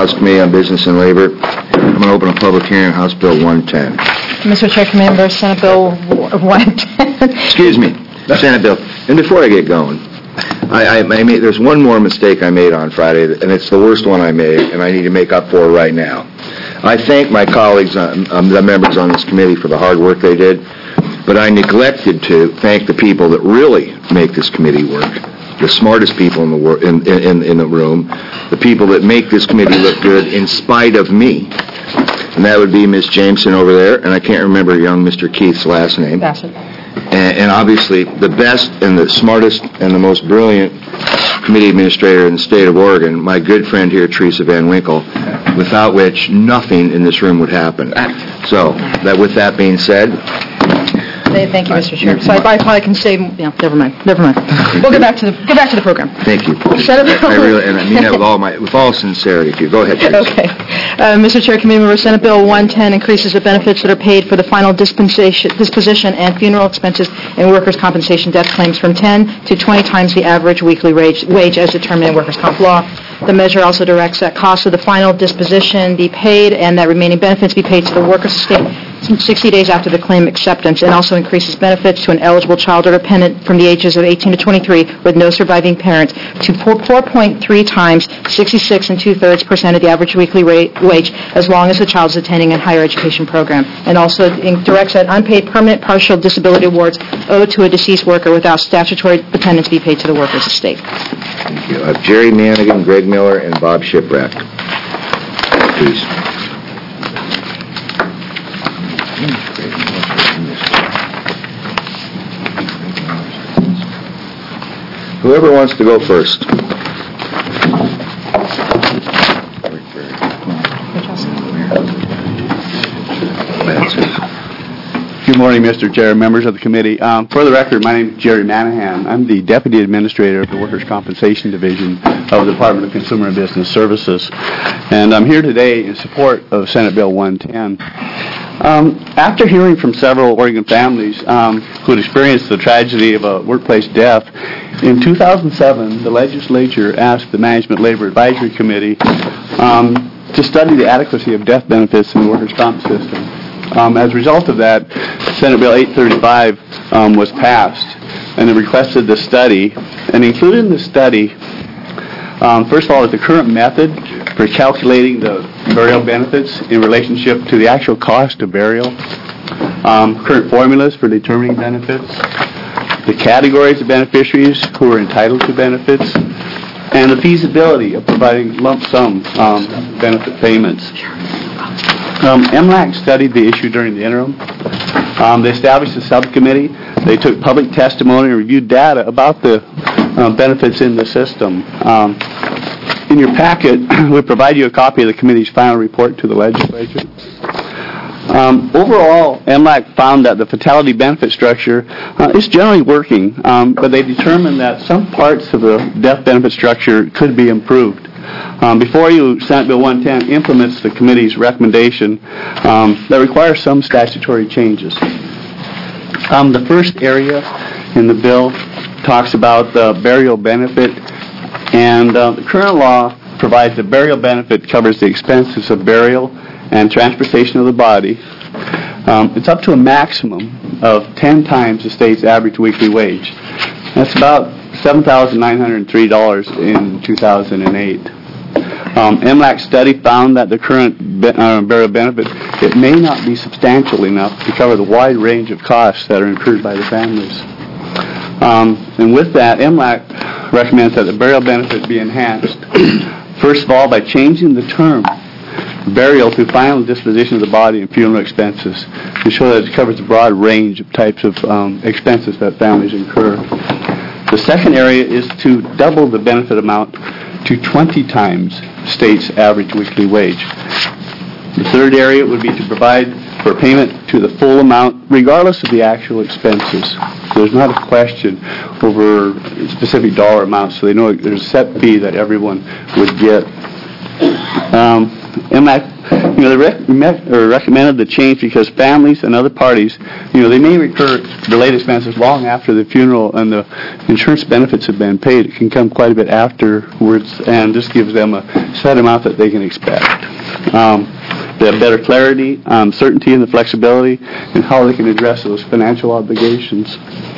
House Committee on Business and Labor. I'm going to open a public hearing on House Bill 110. Mr. Chair, Committee Senate Bill 110. Excuse me, Senate Bill. And before I get going, there's one more mistake I made on Friday, and it's the worst one I made, and I need to make up for it right now. I thank my colleagues, the members on this committee, for the hard work they did, but I neglected to thank the people that really make this committee work. The smartest people in the room, the people that make this committee look good in spite of me. And that would be Ms. Jameson over there, and I can't remember young Mr. Keith's last name. Bassett. And obviously the best and the smartest and the most brilliant committee administrator in the state of Oregon, my good friend here, Teresa Van Winkle, without which nothing in this room would happen. So, with that being said... Thank you, Mr. Chair. So I probably can say, never mind. We'll get back to the program. Thank you. I mean that with all sincerity. Go ahead, please. Okay. Mr. Chair, Committee Member, Senate Bill 110 increases the benefits that are paid for the final disposition and funeral expenses and workers' compensation death claims from 10 to 20 times the average weekly wage as determined in workers' comp law. The measure also directs that costs of the final disposition be paid and that remaining benefits be paid to the workers' estate 60 days after the claim acceptance, and also increases benefits to an eligible child or dependent from the ages of 18 to 23 with no surviving parent to 4.3 times 66 2/3% of the average weekly wage as long as the child is attending a higher education program, and also directs that unpaid permanent partial disability awards owed to a deceased worker without statutory dependents be paid to the worker's estate. Thank you. Jerry Manigan, Greg Miller, and Bob Shipwreck. Please. Whoever wants to go first. Good morning, Mr. Chair, members of the committee. For the record, my name is Jerry Manahan. I'm the Deputy Administrator of the Workers' Compensation Division of the Department of Consumer and Business Services. And I'm here today in support of Senate Bill 110. After hearing from several Oregon families who had experienced the tragedy of a workplace death, in 2007, the legislature asked the Management Labor Advisory Committee to study the adequacy of death benefits in the workers' comp system. As a result of that, Senate Bill 835 was passed, and it requested the study, and included in the study, first of all, is the current method for calculating the burial benefits in relationship to the actual cost of burial, current formulas for determining benefits, the categories of beneficiaries who are entitled to benefits, and the feasibility of providing lump sum benefit payments. MLAC studied the issue during the interim. They established a subcommittee. They took public testimony and reviewed data about the benefits in the system. In your packet, we provide you a copy of the committee's final report to the legislature. Overall, MLAC found that the fatality benefit structure is generally working, but they determined that some parts of the death benefit structure could be improved. Before you, Senate Bill 110 implements the committee's recommendation that requires some statutory changes. The first area in the bill talks about the burial benefit, and the current law provides the burial benefit covers the expenses of burial and transportation of the body. It's up to a maximum of 10 times the state's average weekly wage. That's about $7,903 in 2008. MLAC study found that the current burial benefit, it may not be substantial enough to cover the wide range of costs that are incurred by the families. And with that, MLAC recommends that the burial benefit be enhanced, first of all, by changing the term burial to final disposition of the body and funeral expenses to show that it covers a broad range of types of expenses that families incur. The second area is to double the benefit amount to 20 times state's average weekly wage. The third area would be to provide for payment to the full amount regardless of the actual expenses. There's not a question over specific dollar amounts, so they know there's a set fee that everyone would get. MLAC They recommended the change because families and other parties, they may incur delayed expenses long after the funeral and the insurance benefits have been paid. It can come quite a bit afterwards, and this gives them a set amount that they can expect. They have better clarity, certainty, and the flexibility in how they can address those financial obligations.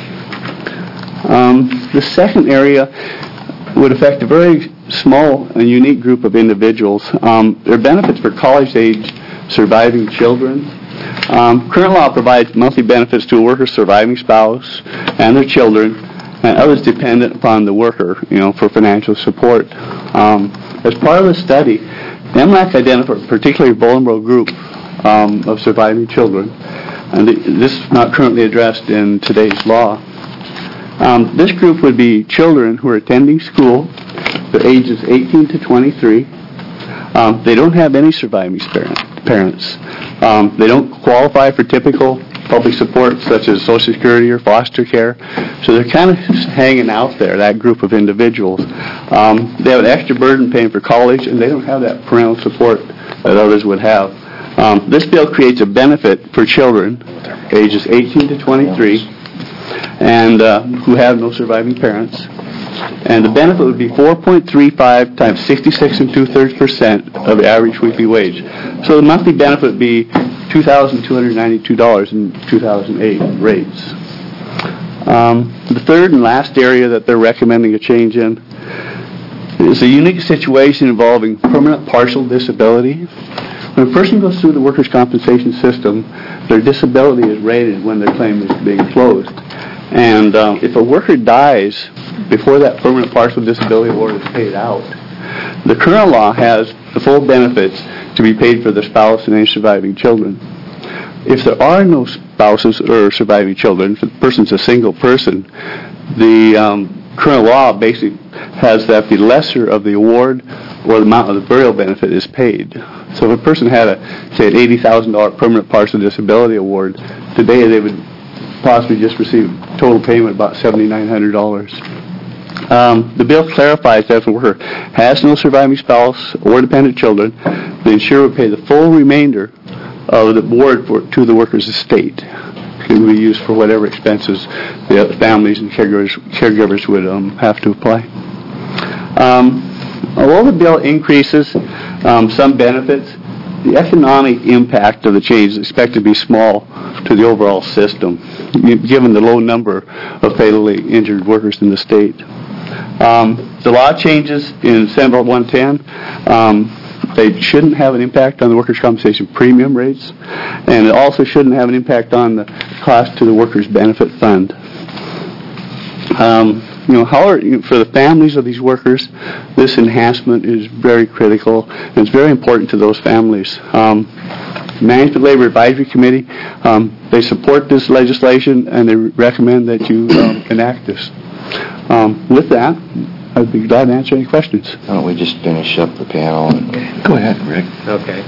The second area would affect a very small and unique group of individuals. There are benefits for college-age surviving children. Current law provides monthly benefits to a worker's surviving spouse and their children and others dependent upon the worker, for financial support. As part of the study, MLAC identified a particularly vulnerable group of surviving children, and this is not currently addressed in today's law. This group would be children who are attending school. They're ages 18 to 23. They don't have any surviving parents. They don't qualify for typical public support such as Social Security or foster care. So they're kind of just hanging out there, that group of individuals. They have an extra burden paying for college, and they don't have that parental support that others would have. This bill creates a benefit for children ages 18 to 23 and who have no surviving parents. And the benefit would be 4.35 times 66 2/3% of the average weekly wage. So the monthly benefit would be $2,292 in 2008 rates. The third and last area that they're recommending a change in is a unique situation involving permanent partial disability. When a person goes through the workers' compensation system, their disability is rated when their claim is being closed. And if a worker dies before that permanent partial disability award is paid out, the current law has the full benefits to be paid for the spouse and any surviving children. If there are no spouses or surviving children, if the person's a single person, the current law basically has that the lesser of the award or the amount of the burial benefit is paid. So if a person had say, an $80,000 permanent partial disability award, today they would possibly just receive total payment about $7,900. The bill clarifies that if a worker has no surviving spouse or dependent children, the insurer would pay the full remainder of the award to the worker's estate. It would be used for whatever expenses the families and caregivers would have to apply. Although the bill increases some benefits, the economic impact of the change is expected to be small to the overall system, given the low number of fatally injured workers in the state. The law changes in Senate Bill 110. They shouldn't have an impact on the workers' compensation premium rates, and it also shouldn't have an impact on the cost to the workers' benefit fund. However, for the families of these workers, this enhancement is very critical, and it's very important to those families. Management Labor Advisory Committee, they support this legislation, and they recommend that you enact this. With that, I'd be glad to answer any questions. Why don't we just finish up the panel? Go ahead, Rick. Okay.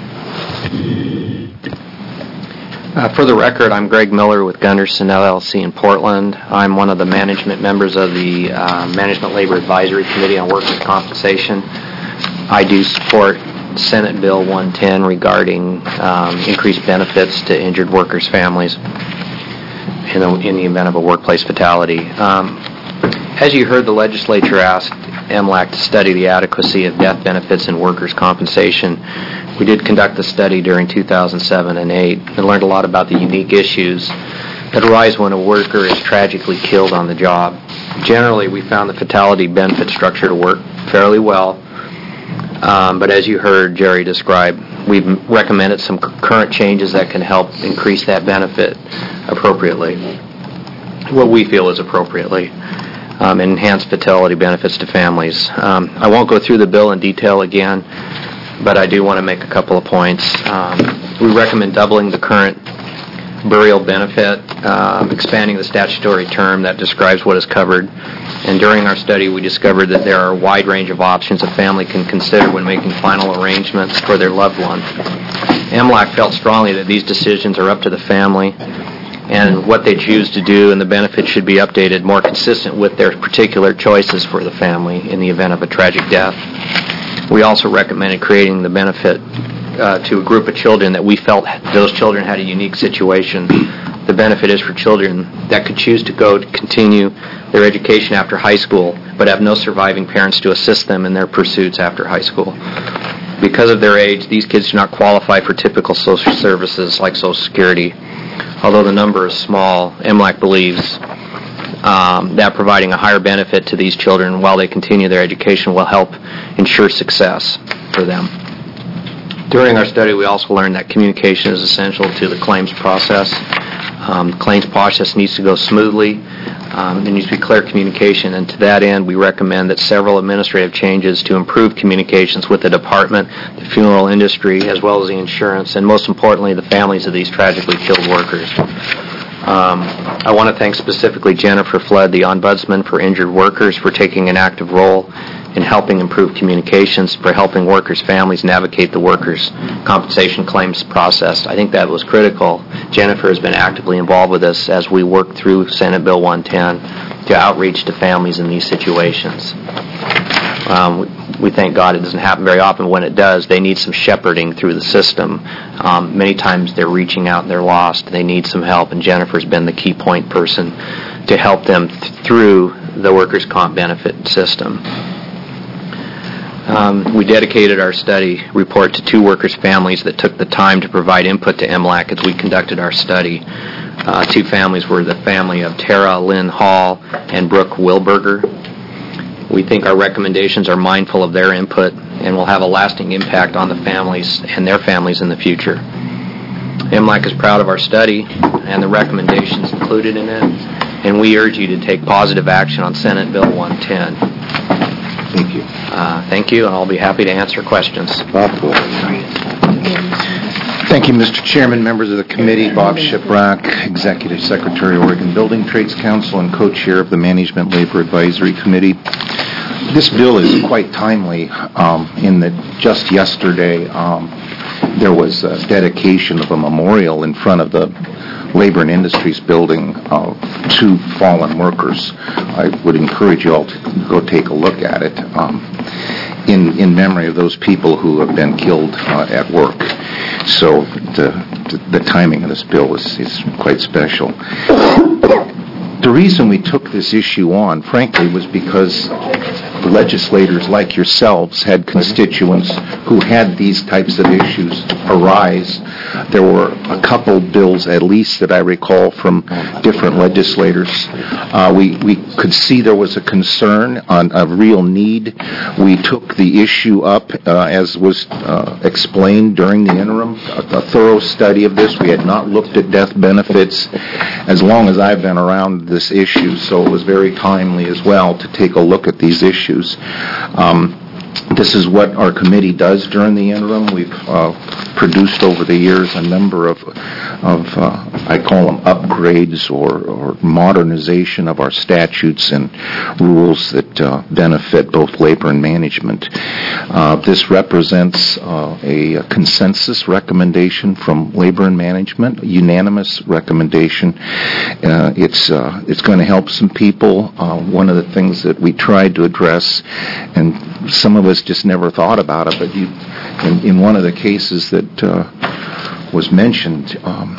For the record, I'm Greg Miller with Gunderson LLC in Portland. I'm one of the management members of the Management Labor Advisory Committee on Workers' Compensation. I do support Senate Bill 110 regarding increased benefits to injured workers' families in the event of a workplace fatality. As you heard, the legislature asked MLAC to study the adequacy of death benefits and workers' compensation. We did conduct the study during 2007 and 2008 and learned a lot about the unique issues that arise when a worker is tragically killed on the job. Generally, we found the fatality benefit structure to work fairly well, but as you heard Jerry describe, we've recommended some current changes that can help increase that benefit appropriately, what we feel is appropriately. Enhanced fatality benefits to families. I won't go through the bill in detail again, but I do want to make a couple of points. We recommend doubling the current burial benefit, expanding the statutory term that describes what is covered, and during our study we discovered that there are a wide range of options a family can consider when making final arrangements for their loved one. MLAC felt strongly that these decisions are up to the family, and what they choose to do and the benefits should be updated more consistent with their particular choices for the family in the event of a tragic death. We also recommended creating the benefit to a group of children that we felt those children had a unique situation. The benefit is for children that could choose to continue their education after high school, but have no surviving parents to assist them in their pursuits after high school. Because of their age, these kids do not qualify for typical social services like Social Security. Although the number is small, MLAC believes that providing a higher benefit to these children while they continue their education will help ensure success for them. During our study, we also learned that communication is essential to the claims process. The claims process needs to go smoothly. There needs to be clear communication, and to that end, we recommend that several administrative changes to improve communications with the department, the funeral industry, as well as the insurance, and most importantly, the families of these tragically killed workers. I want to thank specifically Jennifer Flood, the Ombudsman for Injured Workers, for taking an active role in helping improve communications, for helping workers' families navigate the workers' compensation claims process. I think that was critical. Jennifer has been actively involved with us as we work through Senate Bill 110 to outreach to families in these situations. We thank God it doesn't happen very often. When it does, they need some shepherding through the system. Many times they're reaching out and they're lost. They need some help, and Jennifer's been the key point person to help them through the workers' comp benefit system. We dedicated our study report to 2 workers' families that took the time to provide input to MLAC as we conducted our study. 2 families were the family of Tara Lynn Hall and Brooke Wilberger. We think our recommendations are mindful of their input and will have a lasting impact on the families and their families in the future. MLAC is proud of our study and the recommendations included in it, and we urge you to take positive action on Senate Bill 110. Thank you. Thank you, and I'll be happy to answer questions. Bob. Thank you, Mr. Chairman, members of the committee. Bob Shiprock, Executive Secretary, Oregon Building Trades Council, and co-chair of the Management Labor Advisory Committee. This bill is quite timely in that just yesterday there was a dedication of a memorial in front of the Labor and Industries building to fallen workers. I would encourage you all to go take a look at it in memory of those people who have been killed at work. So the timing of this bill is quite special. The reason we took this issue on, frankly, was because legislators like yourselves had constituents who had these types of issues arise. There were a couple bills, at least, that I recall from different legislators. We could see there was a concern on a real need. We took the issue up, as was explained during the interim, a thorough study of this. We had not looked at death benefits as long as I've been around this issue, so it was very timely as well to take a look at these issues. This is what our committee does during the interim. We've produced over the years a number of I call them upgrades or modernization of our statutes and rules that benefit both labor and management. This represents a consensus recommendation from labor and management, a unanimous recommendation. It's going to help some people. One of the things that we tried to address, and some of us just never thought about it, but in one of the cases that was mentioned,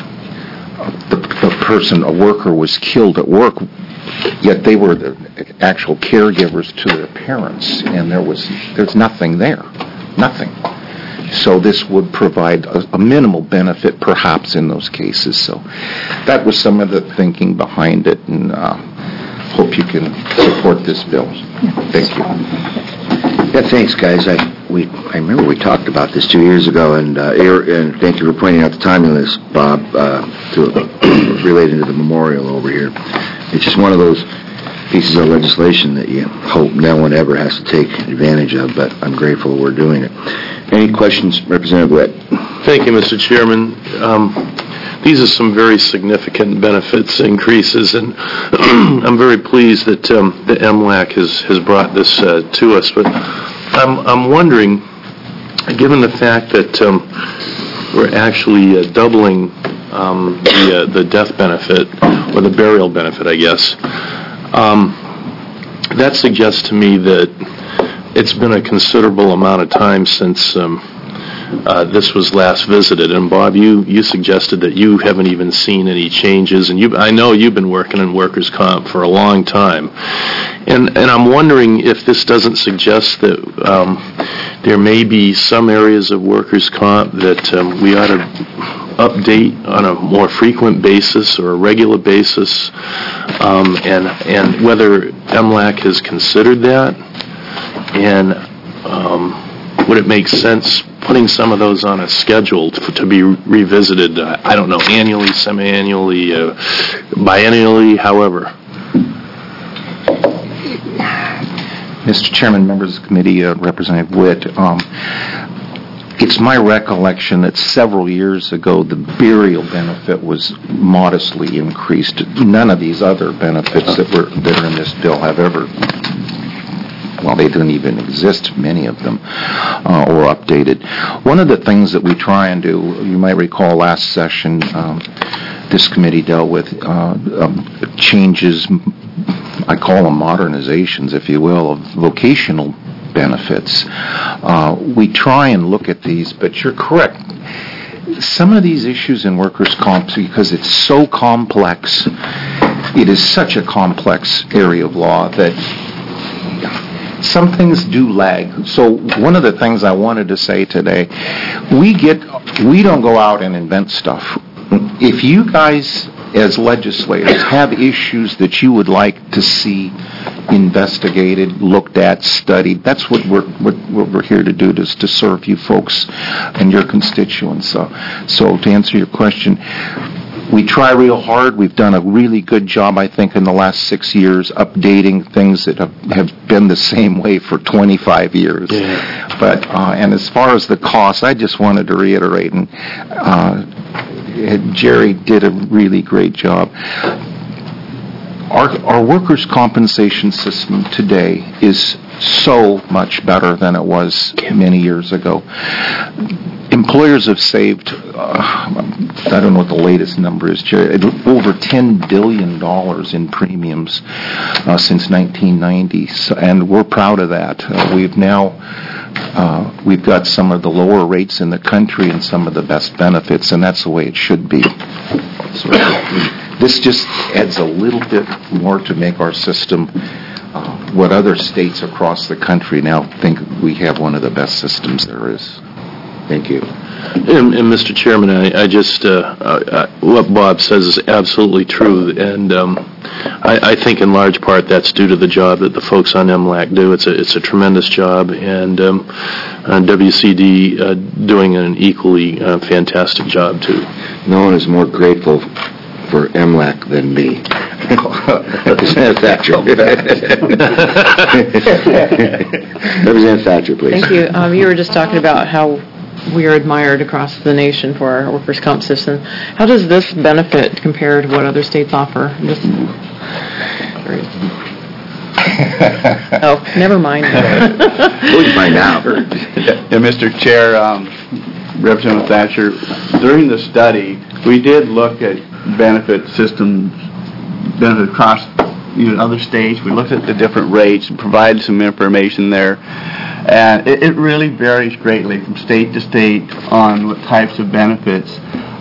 the person, a worker, was killed at work, yet they were the actual caregivers to their parents, and there's nothing there, nothing. So this would provide a minimal benefit, perhaps, in those cases. So that was some of the thinking behind it, and hope you can support this bill. Thank you. Yeah, thanks, guys. I remember we talked about this 2 years ago, and thank you for pointing out the timing of this, Bob, related to the memorial over here. It's just one of those pieces of legislation that you hope no one ever has to take advantage of, but I'm grateful we're doing it. Any questions, Representative Witt? Thank you, Mr. Chairman. These are some very significant benefits increases, and I'm very pleased that the MLAC has brought this to us. But I'm wondering, given the fact that we're actually doubling the death benefit, or the burial benefit, I guess, that suggests to me that it's been a considerable amount of time since this was last visited. And Bob, you suggested that you haven't even seen any changes, and I know you've been working in workers' comp for a long time. And I'm wondering if this doesn't suggest that there may be some areas of workers' comp that we ought to update on a more frequent basis or a regular basis, and whether MLAC has considered that, and would it make sense putting some of those on a schedule to be revisited, I don't know, annually, semi-annually, biennially, however? Mr. Chairman, members of the committee, Representative Witt, it's my recollection that several years ago the burial benefit was modestly increased. None of these other benefits that are in this bill have ever, well, they don't even exist, many of them, or updated. One of the things that we try and do, you might recall last session, this committee dealt with changes, I call them modernizations, if you will, of vocational benefits. We try and look at these, but you're correct. Some of these issues in workers' comp, because it's so complex, it is such a complex area of law that some things do lag. So one of the things I wanted to say today, we don't go out and invent stuff. If you guys as legislators have issues that you would like to see investigated, looked at, studied, that's what we're here to do, is to serve you folks and your constituents. So to answer your question, we try real hard. We've done a really good job, I think, in the last 6 years, updating things that have been the same way for 25 years. Yeah. But and as far as the cost, I just wanted to reiterate, and Jerry did a really great job. Our workers' compensation system today is so much better than it was many years ago. Employers have saved, I don't know what the latest number is, Jerry, over $10 billion in premiums since 1990, and we're proud of that. We've got some of the lower rates in the country and some of the best benefits, and that's the way it should be. So this just adds a little bit more to make our system what other states across the country now think we have one of the best systems there is. Thank you. And Mr. Chairman, I just, what Bob says is absolutely true, and I think in large part that's due to the job that the folks on MLAC do. It's a tremendous job, and WCD doing an equally fantastic job, too. No one is more grateful for MLAC than me. Representative Thatcher. Representative Thatcher, please. Thank you. You were just talking about how we are admired across the nation for our workers' comp system. How does this benefit compare to what other states offer? Oh, never mind. We'll find out. Yeah, Mr. Chair, Representative Thatcher, during the study, we did look at benefit systems, benefit across other states. We looked at the different rates and provided some information there. And it really varies greatly from state to state on what types of benefits.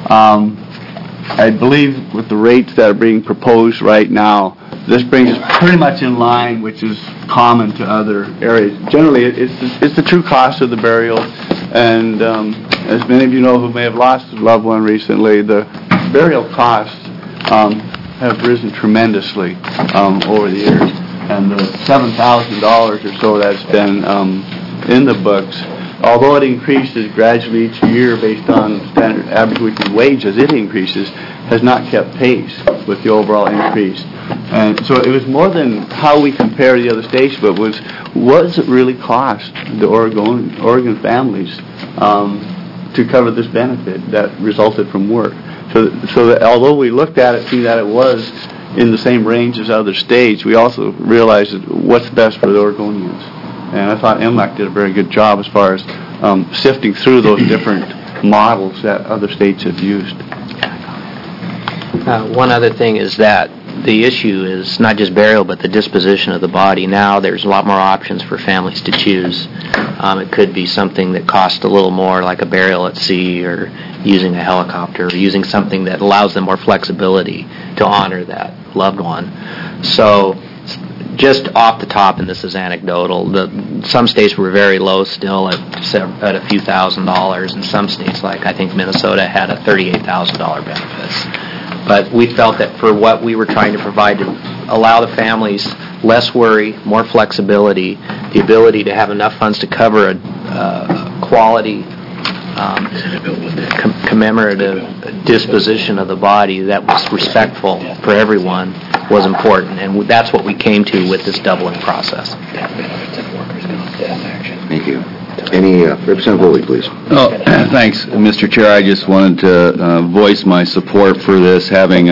I believe with the rates that are being proposed right now, this brings us pretty much in line, which is common to other areas. Generally, it's the true cost of the burial, and as many of you know who may have lost a loved one recently, the burial costs have risen tremendously over the years. And the $7,000 or so that's been in the books, although it increases gradually each year based on standard average weekly wages, it increases, has not kept pace with the overall increase. And so it was more than how we compare the other states, but what does it really cost the Oregon families to cover this benefit that resulted from work? So that although we looked at it, see that it was in the same range as other states, we also realized what's best for the Oregonians. And I thought MLAC did a very good job as far as sifting through those different models that other states have used. One other thing is that the issue is not just burial, but the disposition of the body. Now there's a lot more options for families to choose. It could be something that costs a little more, like a burial at sea, or using a helicopter, or using something that allows them more flexibility to honor that loved one. So just off the top, and this is anecdotal, some states were very low still at a few $1,000s, and some states, like I think Minnesota, had a $38,000 benefits. But we felt that for what we were trying to provide to allow the families less worry, more flexibility, the ability to have enough funds to cover a quality commemorative disposition of the body that was respectful for everyone was important, and that's what we came to with this doubling process. Thank you. Any, Representative Woolley, please. Oh, thanks, Mr. Chair. I just wanted to voice my support for this. Having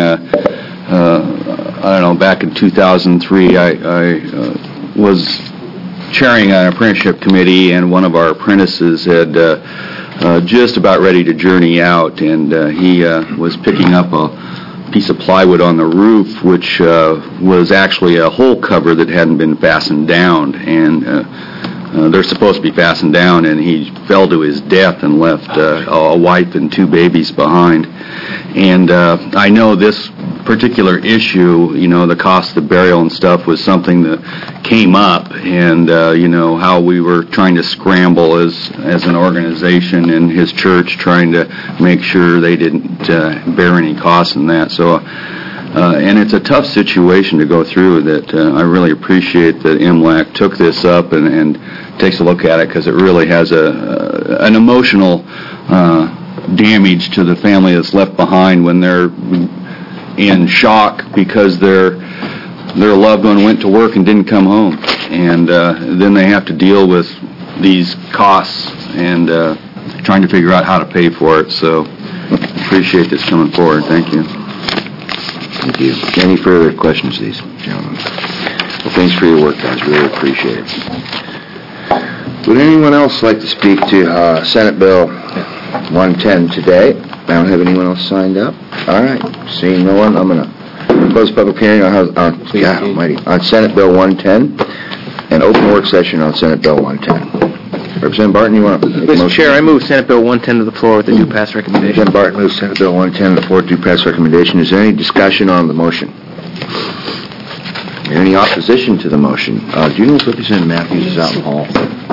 back in 2003, I was chairing an apprenticeship committee, and one of our apprentices had just about ready to journey out, and he was picking up a piece of plywood on the roof, which was actually a hole cover that hadn't been fastened down, and they're supposed to be fastened down, and he fell to his death and left a wife and 2 babies behind. And I know this particular issue, the cost of burial and stuff was something that came up, and how we were trying to scramble as an organization in his church, trying to make sure they didn't bear any costs in that. So and it's a tough situation to go through that I really appreciate that MLAC took this up and takes a look at it, because it really has an emotional damage to the family that's left behind when they're in shock because their loved one went to work and didn't come home, and then they have to deal with these costs and trying to figure out how to pay for it. So I appreciate this coming forward. Thank you. Thank you. Any further questions, these gentlemen? Well, thanks for your work, guys. Really appreciate it. Would anyone else like to speak to Senate Bill 110 today? I don't have anyone else signed up. All right. Seeing no one, I'm going to close public hearing on Senate Bill 110 and open work session on Senate Bill 110. Representative Barton, you want to make a motion? Mr. Chair, I move Senate Bill 110 to the floor with a due pass recommendation. Representative Barton moves Senate Bill 110 to the floor with due pass recommendation. Is there any discussion on the motion? Is there any opposition to the motion? Do you know if Representative Matthews is out in the hall?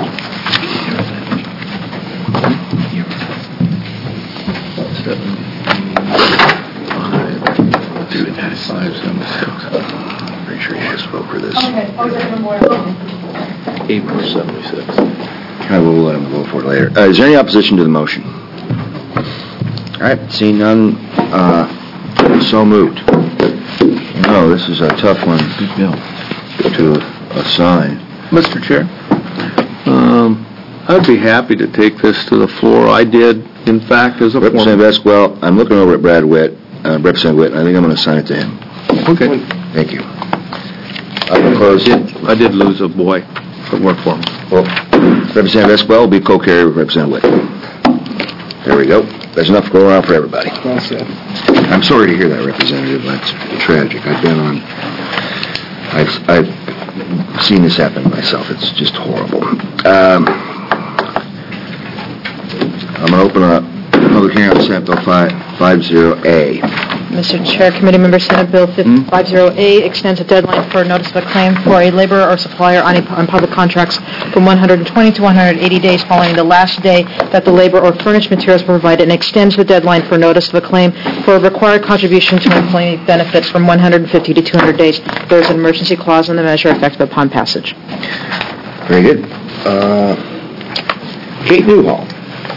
Pretty sure you just vote for this. Okay. April 76. I will let him vote for it later. Is there any opposition to the motion? All right, seeing none, so moved. No, this is a tough one to assign. Mr. Chair, I'd be happy to take this to the floor. I did, in fact, as a Representative Esquivel, I'm looking over at Brad Witt, Representative Witt, and I think I'm going to assign it to him. Okay. Thank you. I will close. I did lose a boy that worked for me. Well, Representative Esquivel will be co-carrier with Representative Witt. There we go. There's enough going on for everybody. Well said. I'm sorry to hear that, Representative. That's tragic. I've seen this happen myself. It's just horrible. I'm going to open up the public hearing on Senate Bill 50A. Mr. Chair, committee member, Senate Bill 50A extends the deadline for notice of a claim for a laborer or supplier on public contracts from 120 to 180 days following the last day that the labor or furnished materials were provided, and extends the deadline for notice of a claim for a required contribution to employee benefits from 150 to 200 days. There is an emergency clause in the measure effective upon passage. Very good. Kate Newhall.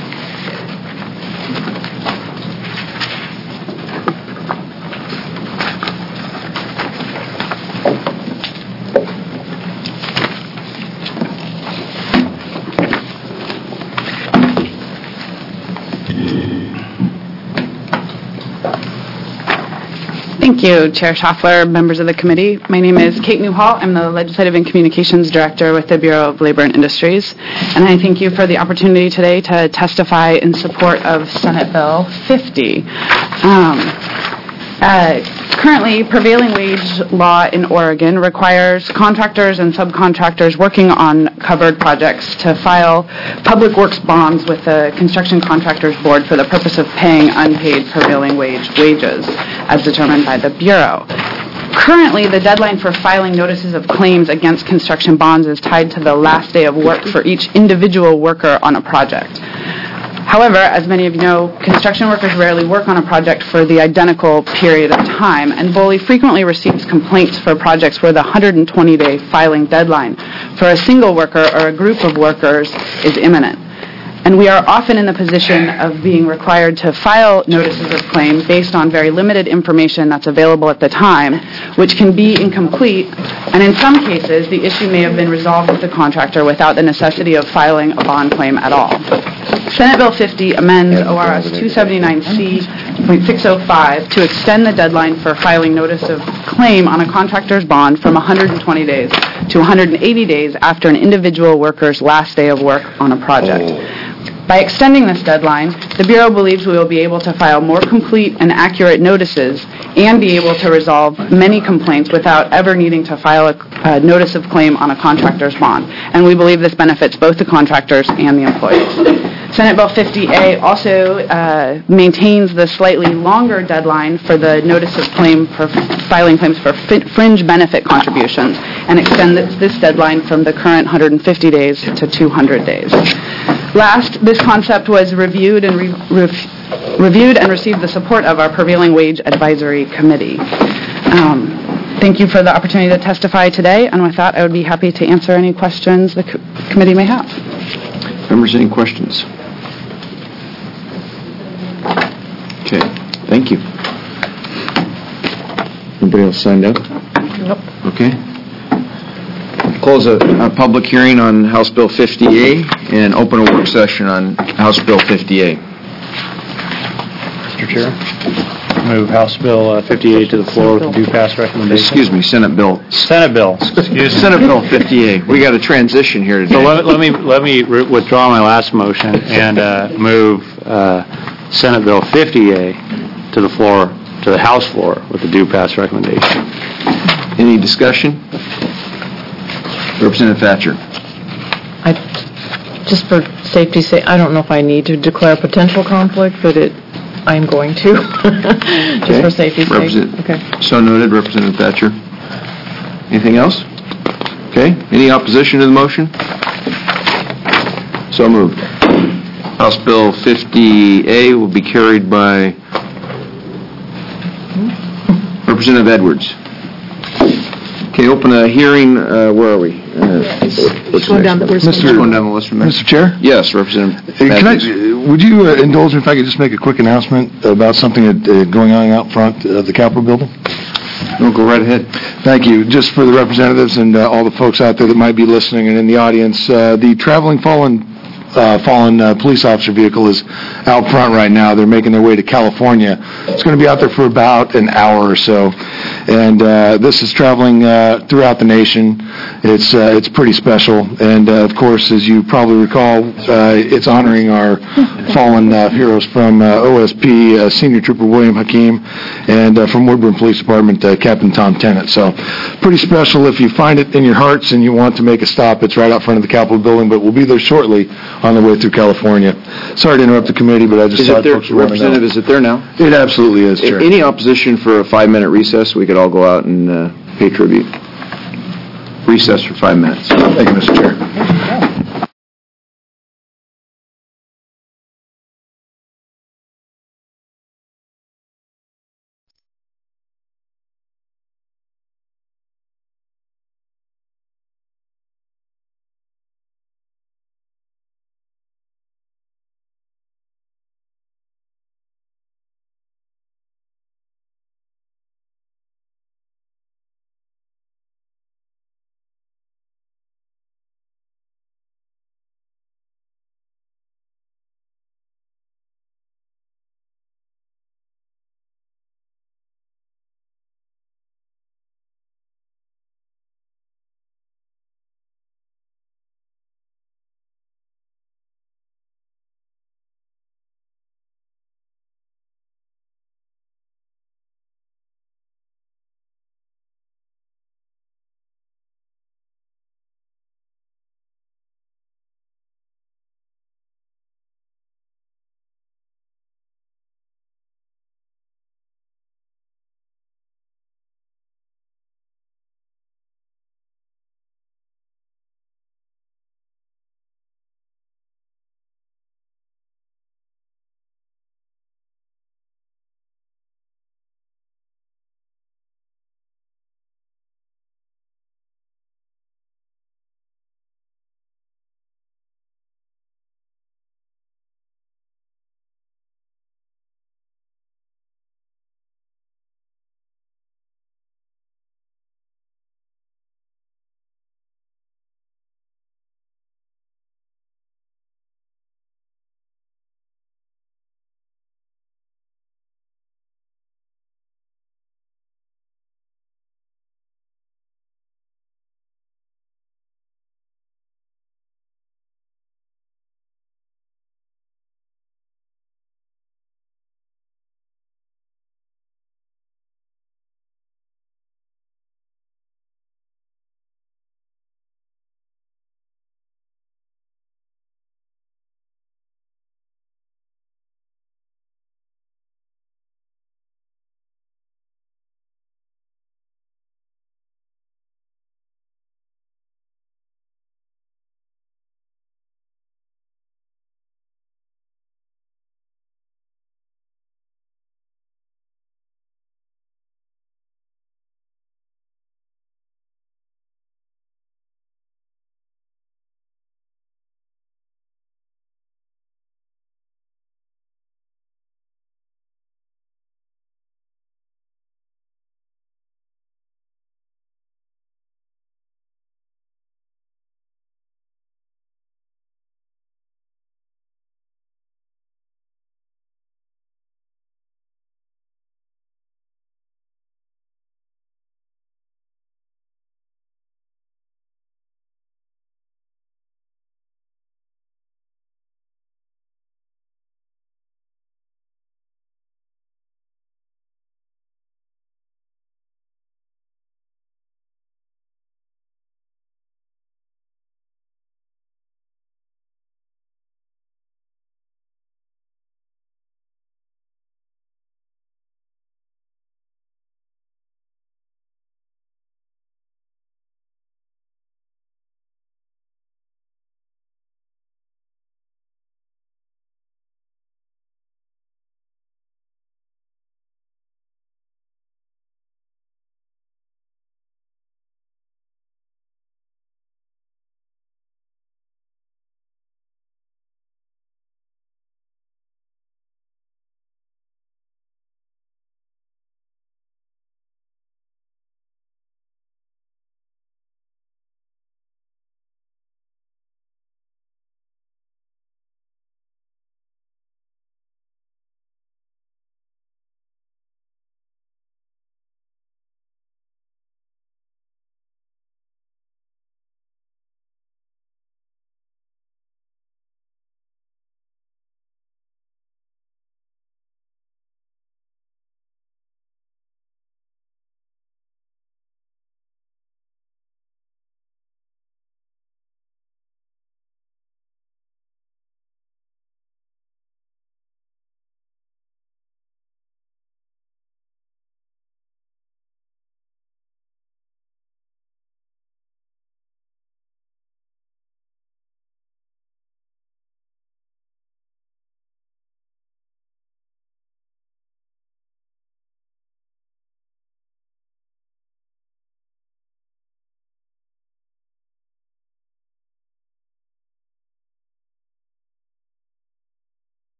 Thank you, Chair Schaffler, members of the committee. My name is Kate Newhall. I'm the Legislative and Communications Director with the Bureau of Labor and Industries. And I thank you for the opportunity today to testify in support of Senate Bill 50. Currently, prevailing wage law in Oregon requires contractors and subcontractors working on covered projects to file public works bonds with the Construction Contractors Board for the purpose of paying unpaid prevailing wages, as determined by the Bureau. Currently, the deadline for filing notices of claims against construction bonds is tied to the last day of work for each individual worker on a project. However, as many of you know, construction workers rarely work on a project for the identical period of time, and BOLI frequently receives complaints for projects where the 120-day filing deadline for a single worker or a group of workers is imminent. And we are often in the position of being required to file notices of claim based on very limited information that's available at the time, which can be incomplete, and in some cases, the issue may have been resolved with the contractor without the necessity of filing a bond claim at all. Senate Bill 50 amends ORS 279C.605 to extend the deadline for filing notice of claim on a contractor's bond from 120 days to 180 days after an individual worker's last day of work on a project. By extending this deadline, the Bureau believes we will be able to file more complete and accurate notices and be able to resolve many complaints without ever needing to file a notice of claim on a contractor's bond. And we believe this benefits both the contractors and the employees. Senate Bill 50A also maintains the slightly longer deadline for the notice of claim for filing claims for fringe benefit contributions and extends this deadline from the current 150 days to 200 days. Last, this concept was reviewed and received the support of our Prevailing Wage Advisory Committee. Thank you for the opportunity to testify today, and with that, I would be happy to answer any questions the committee may have. Members, any questions? Okay, thank you. Anybody else signed up? Nope. Okay. Close a public hearing on House Bill 50A and open a work session on House Bill 50A. Mr. Chair, move House Bill 58 to the floor with due pass recommendation. Excuse me, Senate Bill. Senate Bill. Excuse me. Senate Bill 58. We got a transition here today. So let me withdraw my last motion and move Senate Bill 50A to the floor, to the House floor with the due pass recommendation. Any discussion? Representative Thatcher. Just for safety's sake, I don't know if I need to declare potential conflict, but I'm going to, just for safety's sake. Okay. So noted, Representative Thatcher. Anything else? Okay. Any opposition to the motion? So moved. House Bill 50A will be carried by Representative Edwards. Okay, open a hearing. Where are we? Going down the list. Mr. Chair? Yes, Representative. Would you indulge me if I could just make a quick announcement about something going on out front of the Capitol building? No, go right ahead. Thank you. Just for the representatives and all the folks out there that might be listening and in the audience, the traveling fallen police officer vehicle is out front right now. They're making their way to California. It's going to be out there for about an hour or so. And this is traveling throughout the nation. It's pretty special. And, of course, as you probably recall, it's honoring our fallen heroes from OSP, Senior Trooper William Hakeem, and from Woodburn Police Department, Captain Tom Tennant. So pretty special. If you find it in your hearts and you want to make a stop, it's right out front of the Capitol building, but we'll be there shortly on the way through California. Sorry to interrupt the committee, but I just thought folks would want to know. Representative, is it there now? It absolutely is, Chair. Any opposition for a 5-minute recess? We could all go out and pay tribute. Recess for 5 minutes. Thank you, Mr. Chair.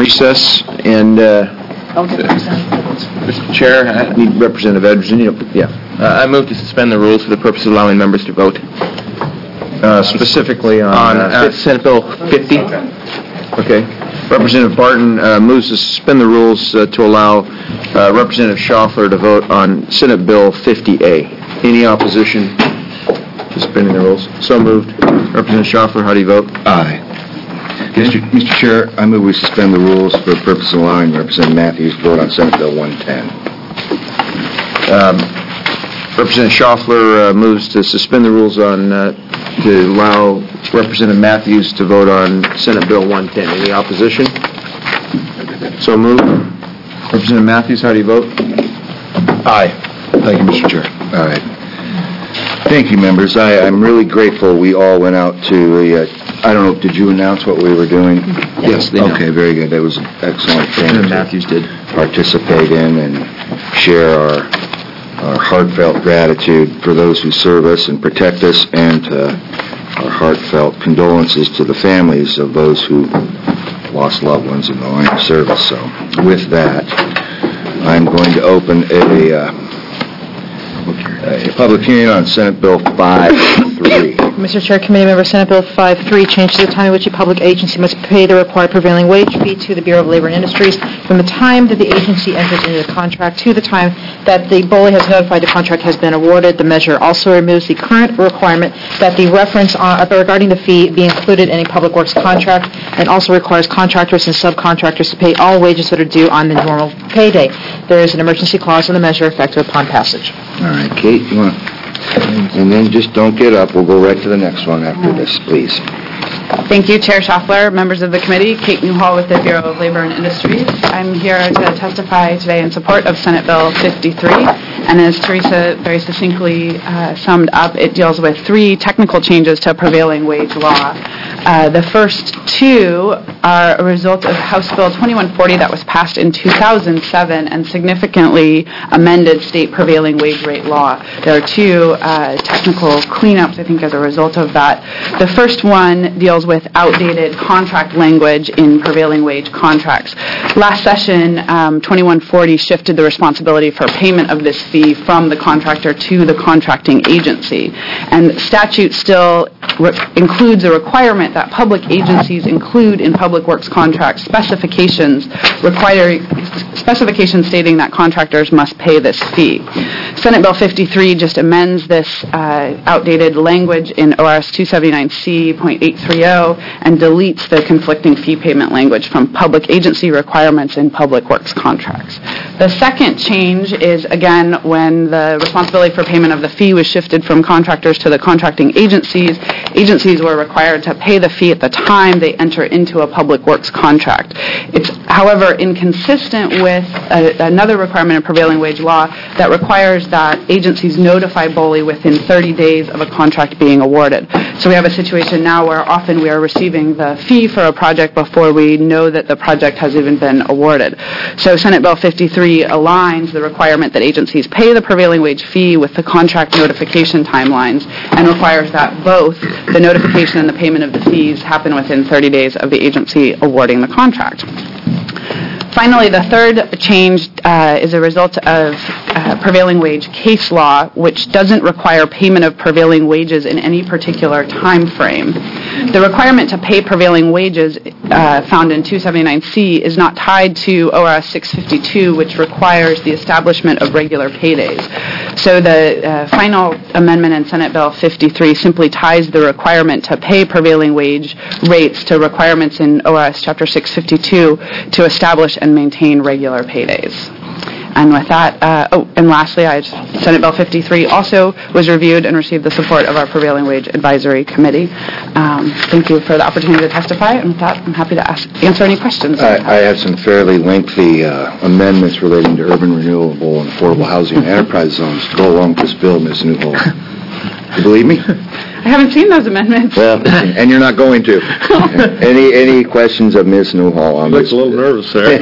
recess, and Mr. Chair, need Representative Edgerton. Yeah. I move to suspend the rules for the purpose of allowing members to vote Specifically on Senate Bill 50. Okay. Representative Barton moves to suspend the rules to allow Representative Schaffler to vote on Senate Bill 50A. Any opposition to suspending the rules? So moved. Representative Schaffler, how do you vote? Aye. Mr. Chair, I move we suspend the rules for the purpose of allowing Representative Matthews to vote on Senate Bill 110. Representative Schaffler moves to suspend the rules to allow Representative Matthews to vote on Senate Bill 110. Any opposition? So moved. Representative Matthews, how do you vote? Aye. Thank you, Mr. Chair. All right. Thank you, members. I'm really grateful we all went out to I don't know, did you announce what we were doing? Yes, they know. Okay, very good. That was an excellent thing. Representative Matthews did. Participate in and share our heartfelt gratitude for those who serve us and protect us, and our heartfelt condolences to the families of those who lost loved ones in the line of service. So with that, I'm going to open a public hearing on Senate Bill 5-3. Mr. Chair, committee member, Senate Bill 5-3 changes the time in which a public agency must pay the required prevailing wage fee to the Bureau of Labor and Industries from the time that the agency enters into the contract to the time that the BOLI has notified the contract has been awarded. The measure also removes the current requirement that the reference regarding the fee be included in a public works contract, and also requires contractors and subcontractors to pay all wages that are due on the normal pay date. There is an emergency clause in the measure effective upon passage. All right, Kate, you want to... And then just don't get up. We'll go right to the next one after this, please. Thank you, Chair Schaffler, members of the committee. Kate Newhall with the Bureau of Labor and Industries. I'm here to testify today in support of Senate Bill 53. And as Teresa very succinctly summed up, it deals with 3 technical changes to prevailing wage law. The first 2 are a result of House Bill 2140 that was passed in 2007 and significantly amended state prevailing wage rate law. There are 2 technical cleanups, I think, as a result of that. The first one deals with outdated contract language in prevailing wage contracts. Last session, 2140 shifted the responsibility for payment of this fee from the contractor to the contracting agency. And statute still includes a requirement that public agencies include in public works contracts specifications stating that contractors must pay this fee. Senate Bill 53 just amends this outdated language in ORS 279C.830 and deletes the conflicting fee payment language from public agency requirements in public works contracts. The second change is, again, when the responsibility for payment of the fee was shifted from contractors to the contracting agencies. Agencies were required to pay the fee at the time they enter into a public works contract. It's, however, inconsistent with another requirement in prevailing wage law that requires that agencies notify BOLI within 30 days of a contract being awarded. So we have a situation now where often we are receiving the fee for a project before we know that the project has even been awarded. So Senate Bill 53 aligns the requirement that agencies pay the prevailing wage fee with the contract notification timelines and requires that both the notification and the payment of the fees happen within 30 days of the agency awarding the contract. Finally, the third change is a result of prevailing wage case law, which doesn't require payment of prevailing wages in any particular time frame. The requirement to pay prevailing wages found in 279C is not tied to ORS 652, which requires the establishment of regular paydays. So the final amendment in Senate Bill 53 simply ties the requirement to pay prevailing wage rates to requirements in ORS Chapter 652 to establish and maintain regular paydays. And with that, and lastly, Senate Bill 53 also was reviewed and received the support of our Prevailing Wage Advisory Committee. Thank you for the opportunity to testify, and with that, I'm happy to answer any questions. I have some fairly lengthy amendments relating to urban renewable and affordable housing and enterprise zones to go along with this bill, Ms. Newhall. You believe me? I haven't seen those amendments. Well, and you're not going to. Any questions of Ms. Newhall on this? Looks a little nervous there.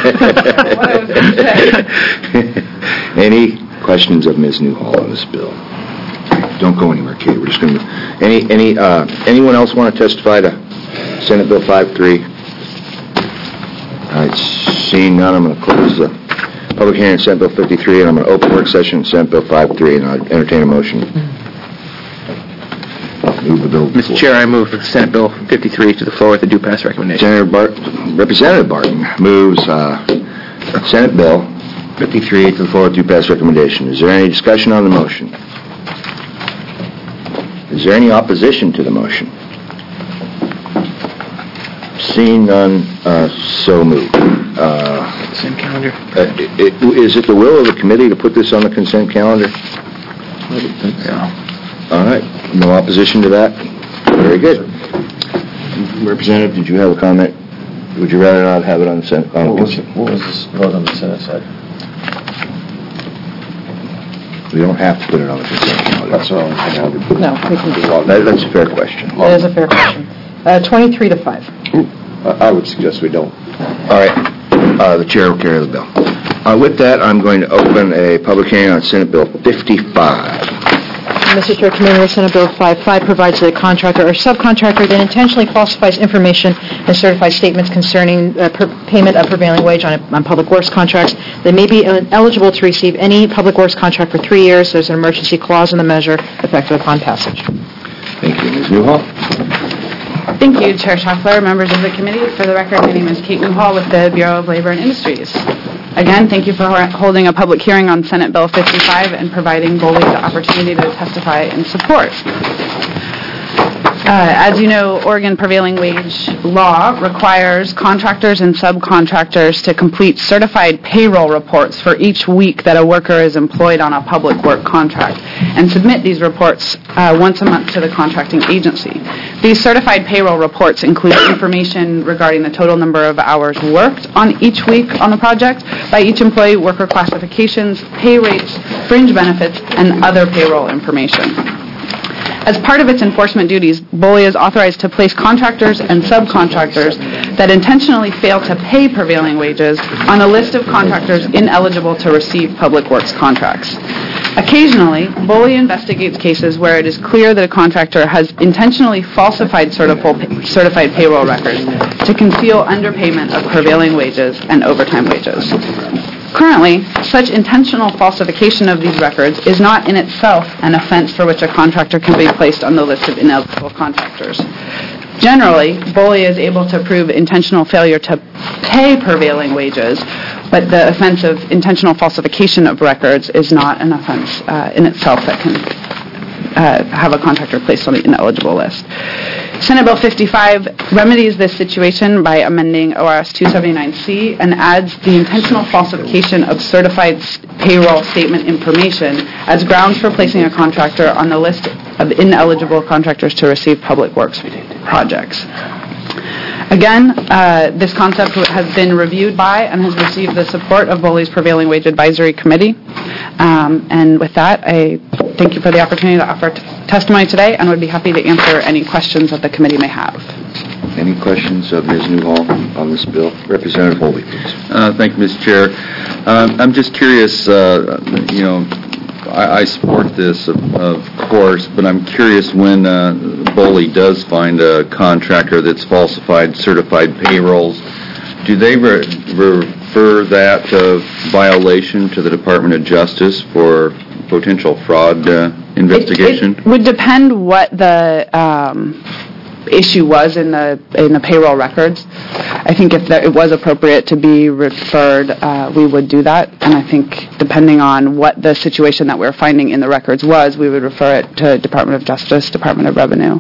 Any questions of Ms. Newhall on this bill? Don't go anywhere, Kate. We're just going to... Anyone else want to testify to Senate Bill 5-3? All right, seeing none, I'm going to close the public hearing on Senate Bill 53, and I'm going to open work session on Senate Bill 53, and I'll entertain a motion. Move the bill. Mr. Chair, I move Senate Bill 53 to the floor with a due pass recommendation. Representative Barton moves Senate Bill 53 to the floor with due pass recommendation. Is there any discussion on the motion? Is there any opposition to the motion? Seeing none, so moved. Consent calendar. Is it the will of the committee to put this on the consent calendar? I would think so. All right, no opposition to that? Very good. Representative, did you have a comment? Would you rather not have it on the Senate? What was this vote on the Senate side? We don't have to put it on the consent calendar. That's what I No, we can do that. That's a fair question. That is a fair question. 23 to 5. I would suggest we don't. All right, the chair will carry the bill. With that, I'm going to open a public hearing on Senate Bill 55. Mr. Chair, Committee Member Senate Bill 55 provides that a contractor or subcontractor that intentionally falsifies information and certifies statements concerning payment of prevailing wage on public works contracts, they may be eligible to receive any public works contract for 3 years. There's an emergency clause in the measure effective upon passage. Thank you. Ms. Newhall? Thank you, Chair Schaffler, members of the committee. For the record, my name is Kate Newhall with the Bureau of Labor and Industries. Again, thank you for holding a public hearing on Senate Bill 55 and providing BOLI the opportunity to testify in support. As you know, Oregon prevailing wage law requires contractors and subcontractors to complete certified payroll reports for each week that a worker is employed on a public work contract and submit these reports once a month to the contracting agency. These certified payroll reports include information regarding the total number of hours worked on each week on the project by each employee, worker classifications, pay rates, fringe benefits, and other payroll information. As part of its enforcement duties, BOLI is authorized to place contractors and subcontractors that intentionally fail to pay prevailing wages on a list of contractors ineligible to receive public works contracts. Occasionally, BOLI investigates cases where it is clear that a contractor has intentionally falsified certified payroll records to conceal underpayment of prevailing wages and overtime wages. Currently, such intentional falsification of these records is not in itself an offense for which a contractor can be placed on the list of ineligible contractors. Generally, BOLI is able to prove intentional failure to pay prevailing wages, but the offense of intentional falsification of records is not an offense in itself that can have a contractor placed on the ineligible list. Senate Bill 55 remedies this situation by amending ORS 279C and adds the intentional falsification of certified payroll statement information as grounds for placing a contractor on the list of ineligible contractors to receive public works projects. Again, this concept has been reviewed by and has received the support of BOLI's Prevailing Wage Advisory Committee. And with that, I thank you for the opportunity to offer testimony today and would be happy to answer any questions that the committee may have. Any questions of Ms. Newhall on this bill? Representative Holby, please. Thank you, Mr. Chair. I'm just curious, I support this, of course, but I'm curious when BOLI does find a contractor that's falsified certified payrolls, do they refer that violation to the Department of Justice for potential fraud investigation? It would depend what the issue was in the payroll records. I think if it was appropriate to be referred, we would do that. And I think depending on what the situation that we're finding in the records was, we would refer it to Department of Justice, Department of Revenue.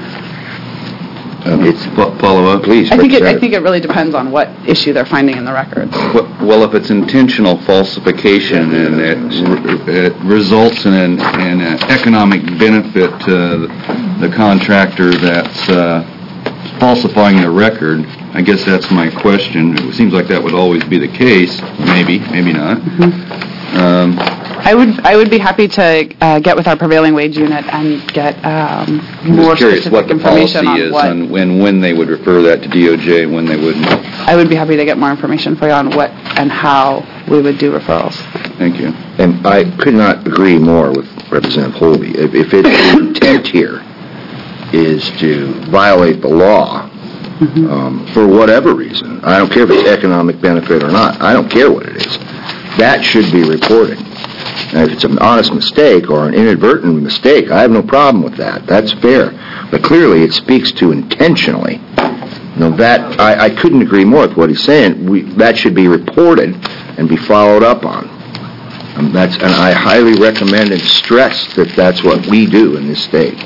It's follow-up, please. I think it really depends on what issue they're finding in the records. Well, if it's intentional falsification and it results in an economic benefit to the contractor that's falsifying the record, I guess that's my question. It seems like that would always be the case. Maybe not. Mm-hmm. I would be happy to get with our prevailing wage unit and get more specific information on what. And when they would refer that to DOJ and when they wouldn't. I would be happy to get more information for you on what and how we would do referrals. Thank you. And I could not agree more with Representative Holby. If its intent here is to violate the law for whatever reason. I don't care if it's economic benefit or not. I don't care what it is. That should be reported. Now, if it's an honest mistake or an inadvertent mistake, I have no problem with that. That's fair. But clearly, it speaks to intentionally. That I couldn't agree more with what he's saying. That should be reported and be followed up on. And I highly recommend and stress that that's what we do in this state.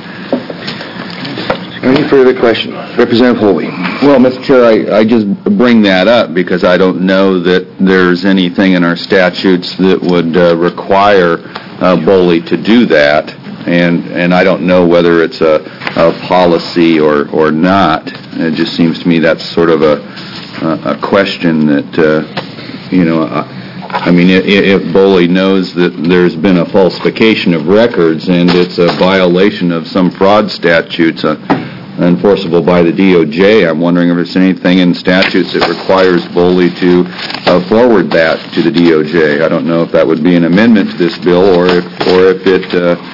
Any further questions? Representative Holby. Well, Mr. Chair, I just bring that up because I don't know that there's anything in our statutes that would require BOLI to do that, and I don't know whether it's a policy or not. It just seems to me that's sort of a question that, if BOLI knows that there's been a falsification of records and it's a violation of some fraud statutes enforceable by the DOJ, I'm wondering if there's anything in statutes that requires BOLI to forward that to the DOJ. I don't know if that would be an amendment to this bill or if it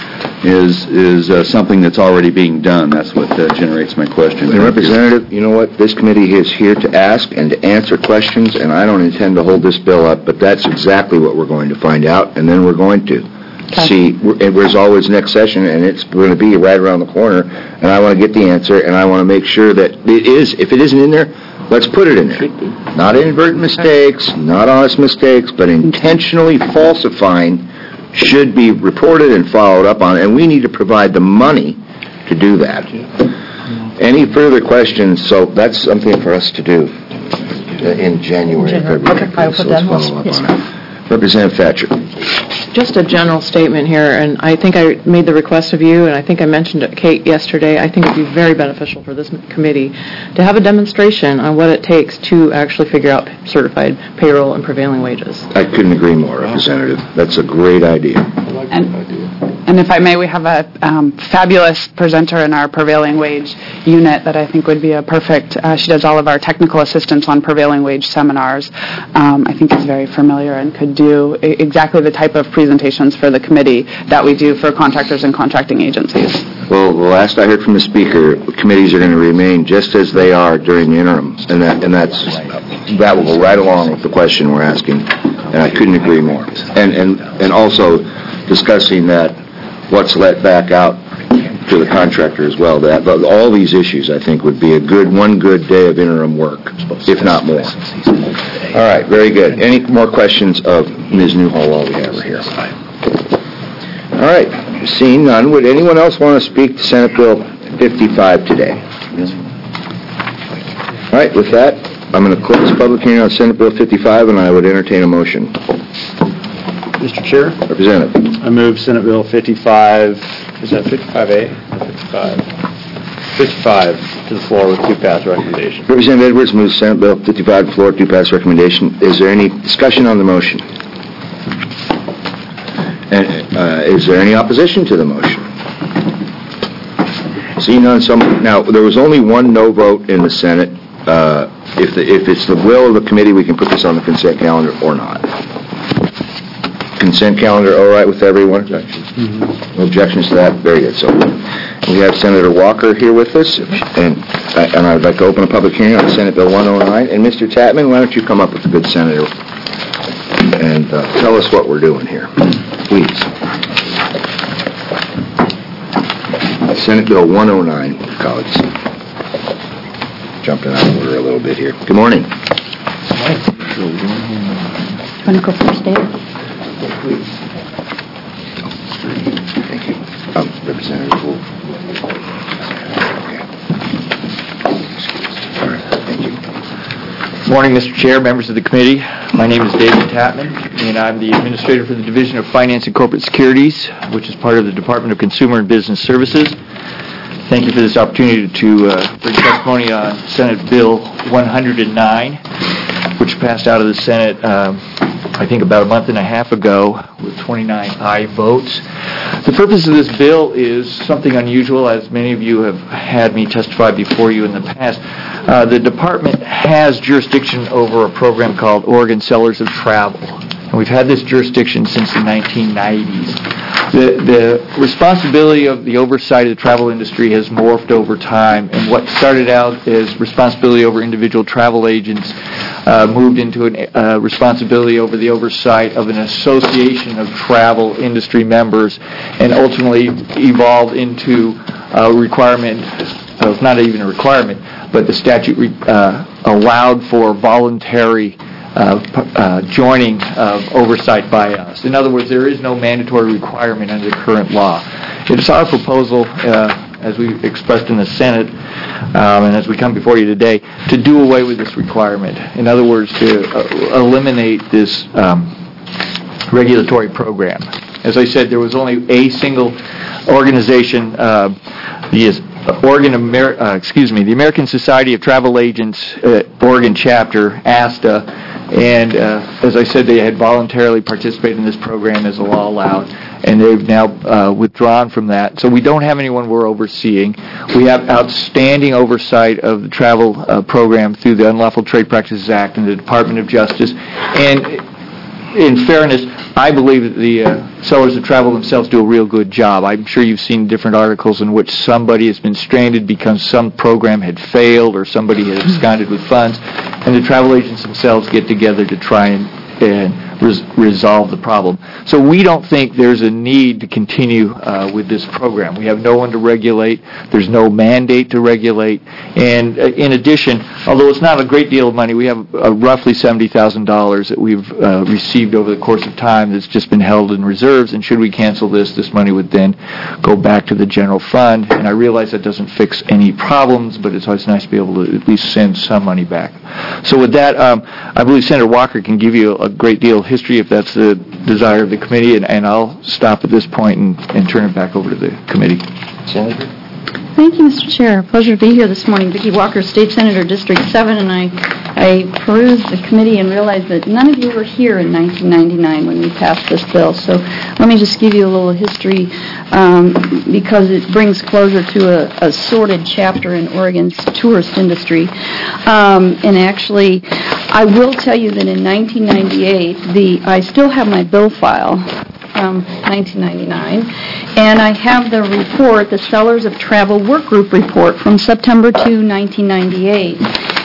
is something that's already being done. That's what generates my question. Representative, you know what? This committee is here to ask and to answer questions, and I don't intend to hold this bill up, but that's exactly what we're going to find out, and then we're going to see. There's always next session, and it's going to be right around the corner, and I want to get the answer, and I want to make sure that it is. If it isn't in there, let's put it in there. Not inadvertent mistakes, not honest mistakes, but intentionally falsifying should be reported and followed up on, and we need to provide the money to do that. Any further questions? So that's something for us to do in January. Okay, I'll put that on. Representative Thatcher. Just a general statement here, and I think I made the request of you, and I think I mentioned it to Kate yesterday. I think it would be very beneficial for this committee to have a demonstration on what it takes to actually figure out certified payroll and prevailing wages. I couldn't agree more, Representative. That's a great idea. And if I may, we have a fabulous presenter in our prevailing wage unit that I think would be a perfect, she does all of our technical assistance on prevailing wage seminars. I think is very familiar and could do exactly the type of presentations for the committee that we do for contractors and contracting agencies. Well, the last I heard from the speaker, committees are going to remain just as they are during the interim, and that will go right along with the question we're asking, and I couldn't agree more. And also discussing that what's let back out to the contractor as well. That all these issues, I think, would be one good day of interim work, if not more. All right, very good. Any more questions of Ms. Newhall while we have her here? All right, seeing none, would anyone else want to speak to Senate Bill 55 today? All right, with that, I'm going to close the public hearing on Senate Bill 55, and I would entertain a motion. Mr. Chair? Representative. I move Senate Bill 55, is that 55A? 55 to the floor with two-pass recommendation. Representative Edwards moves Senate Bill 55 to the floor, two-pass recommendation. Is there any discussion on the motion? Is there any opposition to the motion? Seeing none, now, there was only one no vote in the Senate. If it's the will of the committee, we can put this on the consent calendar or not. Consent calendar, all right with everyone? No objections to that? Very good. So we have Senator Walker here with us, and I would like to open a public hearing on Senate Bill 109. And Mr. Tatman, why don't you come up with a good senator and tell us what we're doing here, please. Senate Bill 109, colleagues. Jumping out of order a little bit here. Good morning. Want to go first, Dave? Please. Thank you. Representative Wolf. Okay. All right. Thank you. Morning, Mr. Chair, members of the committee. My name is David Tatman, and I'm the administrator for the Division of Finance and Corporate Securities, which is part of the Department of Consumer and Business Services. Thank you for this opportunity to bring testimony on Senate Bill 109, which passed out of the Senate, I think about a month and a half ago with 29 aye votes. The purpose of this bill is something unusual, as many of you have had me testify before you in the past. The department has jurisdiction over a program called Oregon Sellers of Travel. and we've had this jurisdiction since the 1990s. The responsibility of the oversight of the travel industry has morphed over time, and what started out as responsibility over individual travel agents moved into a responsibility over the oversight of an association of travel industry members, and ultimately evolved into a requirement of, not even a requirement, but the statute allowed for voluntary joining of oversight by us. In other words, there is no mandatory requirement under the current law. It is our proposal, as we expressed in the Senate, and as we come before you today, to do away with this requirement. In other words, to eliminate this regulatory program. As I said, there was only a single organization, the American Society of Travel Agents Oregon chapter, ASTA, and as I said, they had voluntarily participated in this program as the law allowed, and they've now withdrawn from that. So we don't have anyone we're overseeing. We have outstanding oversight of the travel program through the Unlawful Trade Practices Act and the Department of Justice. And in fairness, I believe that the sellers of travel themselves do a real good job. I'm sure you've seen different articles in which somebody has been stranded because some program had failed or somebody had absconded with funds, and the travel agents themselves get together to try and resolve the problem. So we don't think there's a need to continue with this program. We have no one to regulate. There's no mandate to regulate. And in addition, although it's not a great deal of money, we have roughly $70,000 that we've received over the course of time that's just been held in reserves. And should we cancel this money would then go back to the general fund. And I realize that doesn't fix any problems, but it's always nice to be able to at least send some money back. So with that, I believe Senator Walker can give you a great deal of history if that's the desire of the committee, and I'll stop at this point and turn it back over to the committee. Senator? Thank you, Mr. Chair. Pleasure to be here this morning. Vicki Walker, State Senator, District 7, and I perused the committee and realized that none of you were here in 1999 when we passed this bill. So let me just give you a little history because it brings closure to a sordid chapter in Oregon's tourist industry. And actually, I will tell you that in 1998, I still have my bill file from 1999, and I have the report, the Sellers of Travel Work Group report from September 2, 1998.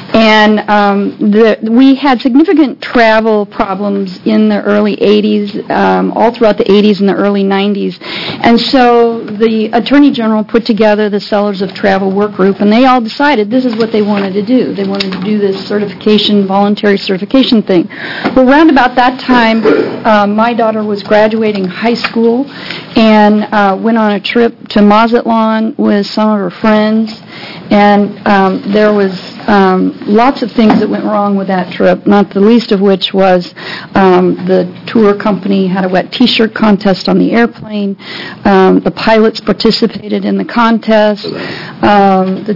And we had significant travel problems in the early 80s, all throughout the 80s and the early 90s. And so the Attorney General put together the Sellers of Travel Work Group, and they all decided this is what they wanted to do. They wanted to do this certification, voluntary certification thing. Well, around about that time, my daughter was graduating high school and went on a trip to Mazatlan with some of her friends. And there was lots of things that went wrong with that trip, not the least of which was the tour company had a wet T-shirt contest on the airplane. The pilots participated in the contest. The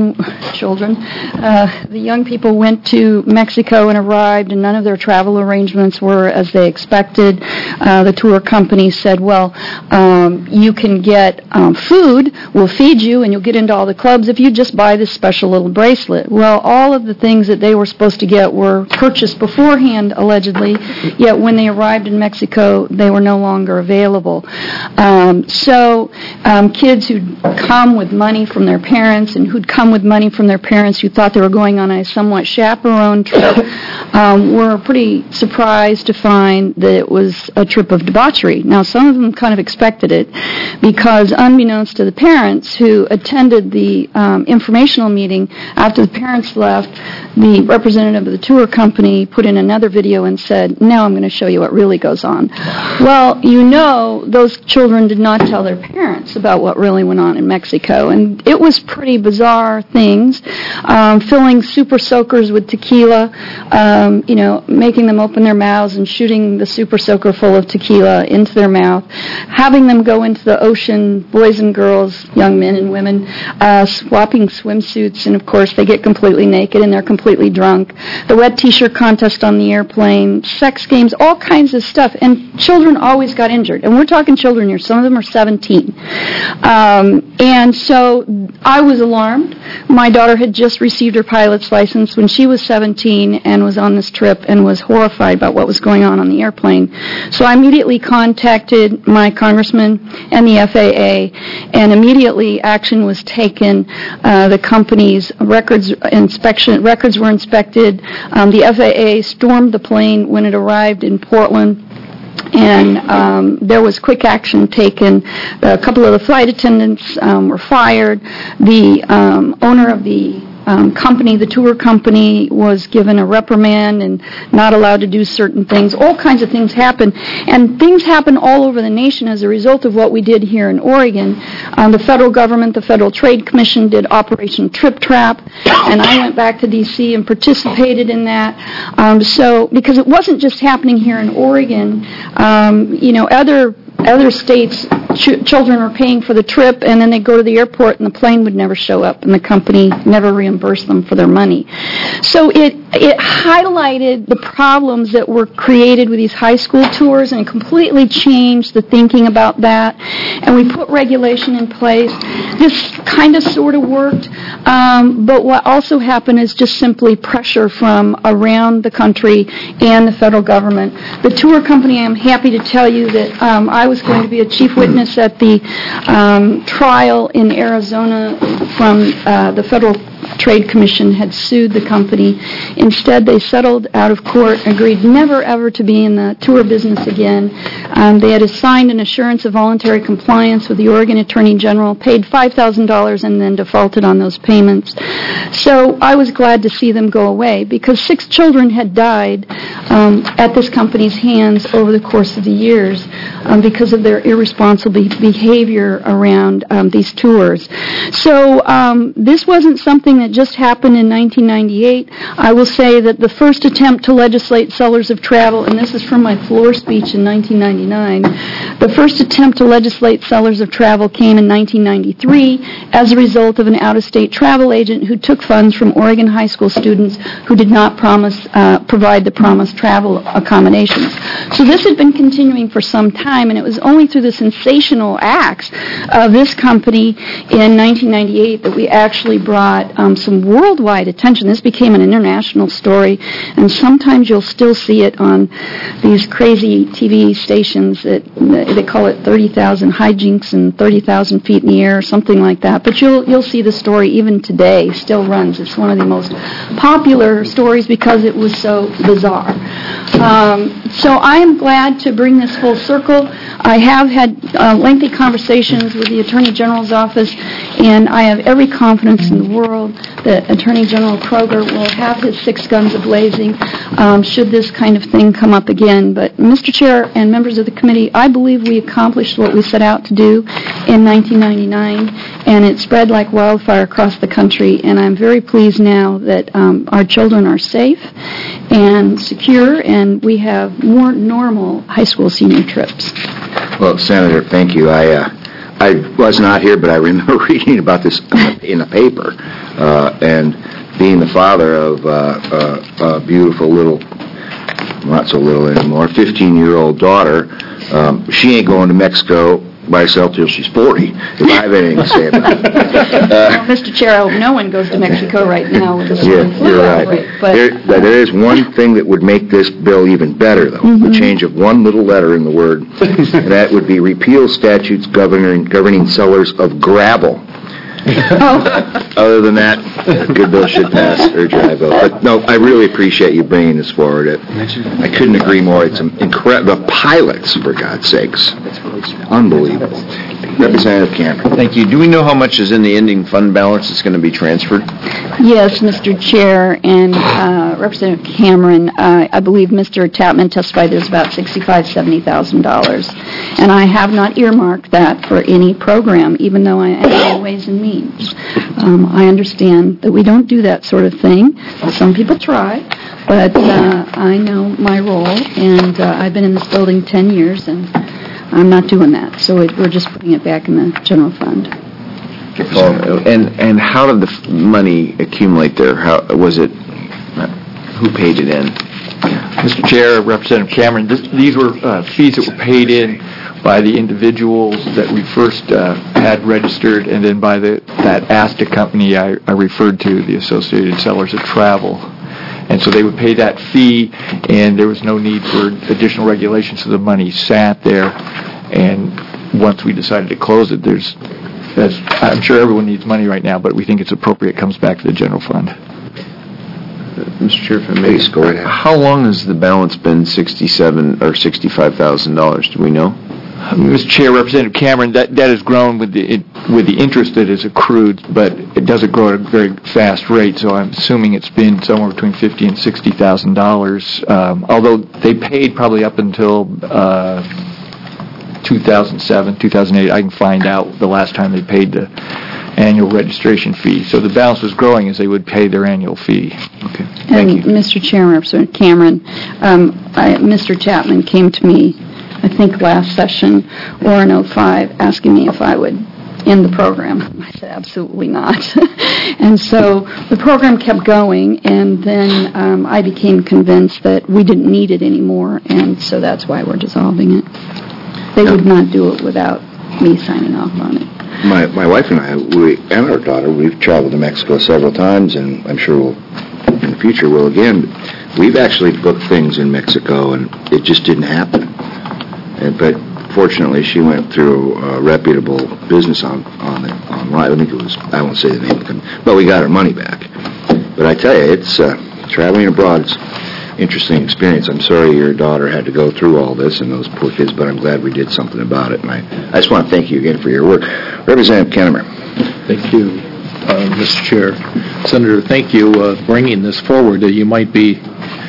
the young people went to Mexico and arrived, and none of their travel arrangements were as they expected. The tour company said, well, you can get food, we'll feed you, and you'll get into all the clubs if you just buy this special little bracelet. Well, all of the things that they were supposed to get were purchased beforehand, allegedly, yet when they arrived in Mexico, they were no longer available. So kids who'd come with money from their parents and who'd come with money from their parents who thought they were going on a somewhat chaperoned trip were pretty surprised to find that it was a trip of debauchery. Now, some of them kind of expected it because unbeknownst to the parents who attended the informational meeting, after the parents left, the representative of the tour company put in another video and said, now I'm going to show you what really goes on. Well, you know, those children did not tell their parents about what really went on in Mexico, and it was pretty bizarre things, filling super soakers with tequila, making them open their mouths and shooting the super soaker full of tequila into their mouth, having them go into the ocean, boys and girls, young men and women, swapping swimsuits, and of course they get completely naked make it and they're completely drunk. The wet T-shirt contest on the airplane, sex games, all kinds of stuff. And children always got injured. And we're talking children here. Some of them are 17. And so I was alarmed. My daughter had just received her pilot's license when she was 17 and was on this trip and was horrified about what was going on the airplane. So I immediately contacted my congressman and the FAA, and immediately action was taken. The company's records were inspected. The FAA stormed the plane when it arrived in Portland. And there was quick action taken. A couple of the flight attendants were fired. The owner of the company, the tour company, was given a reprimand and not allowed to do certain things. All kinds of things happen. And things happen all over the nation as a result of what we did here in Oregon. The federal government, the Federal Trade Commission, did Operation Trip Trap, and I went back to D.C. and participated in that. Because it wasn't just happening here in Oregon, other states, children are paying for the trip, and then they go to the airport, and the plane would never show up, and the company never reimbursed them for their money. So it highlighted the problems that were created with these high school tours, and it completely changed the thinking about that. And we put regulation in place. This kind of sort of worked, but what also happened is just simply pressure from around the country and the federal government. The tour company, I'm happy to tell you that I was going to be a chief witness at the trial in Arizona from the Federal Trade Commission had sued the company. Instead, they settled out of court, agreed never ever to be in the tour business again. They had assigned an assurance of voluntary compliance with the Oregon Attorney General, paid $5,000 and then defaulted on those payments. So I was glad to see them go away because 6 children had died at this company's hands over the course of the years because of their irresponsible behavior around these tours. So this wasn't something that just happened in 1998. I will say that the first attempt to legislate sellers of travel, and this is from my floor speech in 1999, the first attempt to legislate sellers of travel came in 1993 as a result of an out-of-state travel agent who took funds from Oregon high school students who did not provide the promised travel accommodations. So this had been continuing for some time, and it was only through the sensational acts of this company in 1998 that we actually brought some worldwide attention. This became an international story, and sometimes you'll still see it on these crazy TV stations that they call it 30,000 hijinks and 30,000 feet in the air or something like that. But you'll see the story even today, still runs. It's one of the most popular stories because it was so bizarre. So I am glad to bring this full circle. I have had lengthy conversations with the Attorney General's office, and I have every confidence in the world that Attorney General Kroger will have his 6 guns a-blazing should this kind of thing come up again. But, Mr. Chair and members of the committee, I believe we accomplished what we set out to do in 1999, and it spread like wildfire across the country, and I'm very pleased now that our children are safe and secure, and we have more normal high school senior trips. Well, Senator, thank you. I was not here, but I remember reading about this in a paper, and being the father of a beautiful little, not so little anymore, 15-year-old daughter. She ain't going to Mexico by herself till she's 40, if I have anything to say about it. Well, Mr. Chair, I hope no one goes to Mexico right now with this You're right. There is one thing that would make this bill even better, though, the change of one little letter in the word, and that would be repeal statutes governing sellers of gravel. Other than that, a good bill should pass, urge your aye vote. But no, I really appreciate you bringing this forward. I couldn't agree more. It's incredible. The pilots, for God's sakes. Unbelievable. Representative Cameron. Thank you. Do we know how much is in the ending fund balance that's going to be transferred? Yes, Mr. Chair, and Representative Cameron, I believe Mr. Tapman testified there's about $65,000, $70,000. And I have not earmarked that for any program, even though I am in Ways and Means. I understand that we don't do that sort of thing. Some people try, but I know my role, and I've been in this building 10 years, and I'm not doing that. So we're just putting it back in the general fund. to follow, and how did the money accumulate there? How was it? Who paid it in? Mr. Chair, Representative Cameron, these were fees that were paid in by the individuals that we first had registered, and then by that ASTA company I referred to, the Associated Sellers of Travel. And so they would pay that fee, and there was no need for additional regulation, so the money sat there. And once we decided to close it, I'm sure everyone needs money right now, but we think it's appropriate it comes back to the general fund. Mr. Chair, if I may, Please, go ahead. How long has the balance been $67,000 or $65,000? Do we know? Mr. Chair, Representative Cameron, that has grown with the interest that is accrued, but it doesn't grow at a very fast rate. So I'm assuming it's been somewhere between $50,000 and $60,000. Although they paid probably up until 2007, 2008. I can find out the last time they paid the annual registration fee. So the balance was growing as they would pay their annual fee. Okay. And Mr. Chair, Representative Cameron, Mr. Chapman came to me, I think last session or in 05, asking me if I would end the program. I said absolutely not. And so the program kept going, and then I became convinced that we didn't need it anymore, and so that's why we're dissolving it. They would not do it without me signing off on it. My wife and I, and our daughter, we've traveled to Mexico several times, and I'm sure in the future we'll again. We've actually booked things in Mexico, and it just didn't happen. But fortunately, she went through a reputable business online. I think it was, I won't say the name of the company, but we got our money back. But I tell you, it's traveling abroad. It's an interesting experience. I'm sorry your daughter had to go through all this and those poor kids, but I'm glad we did something about it. And I just want to thank you again for your work. Representative Kennemer. Thank you, Mr. Chair. Senator, thank you bringing this forward. You might be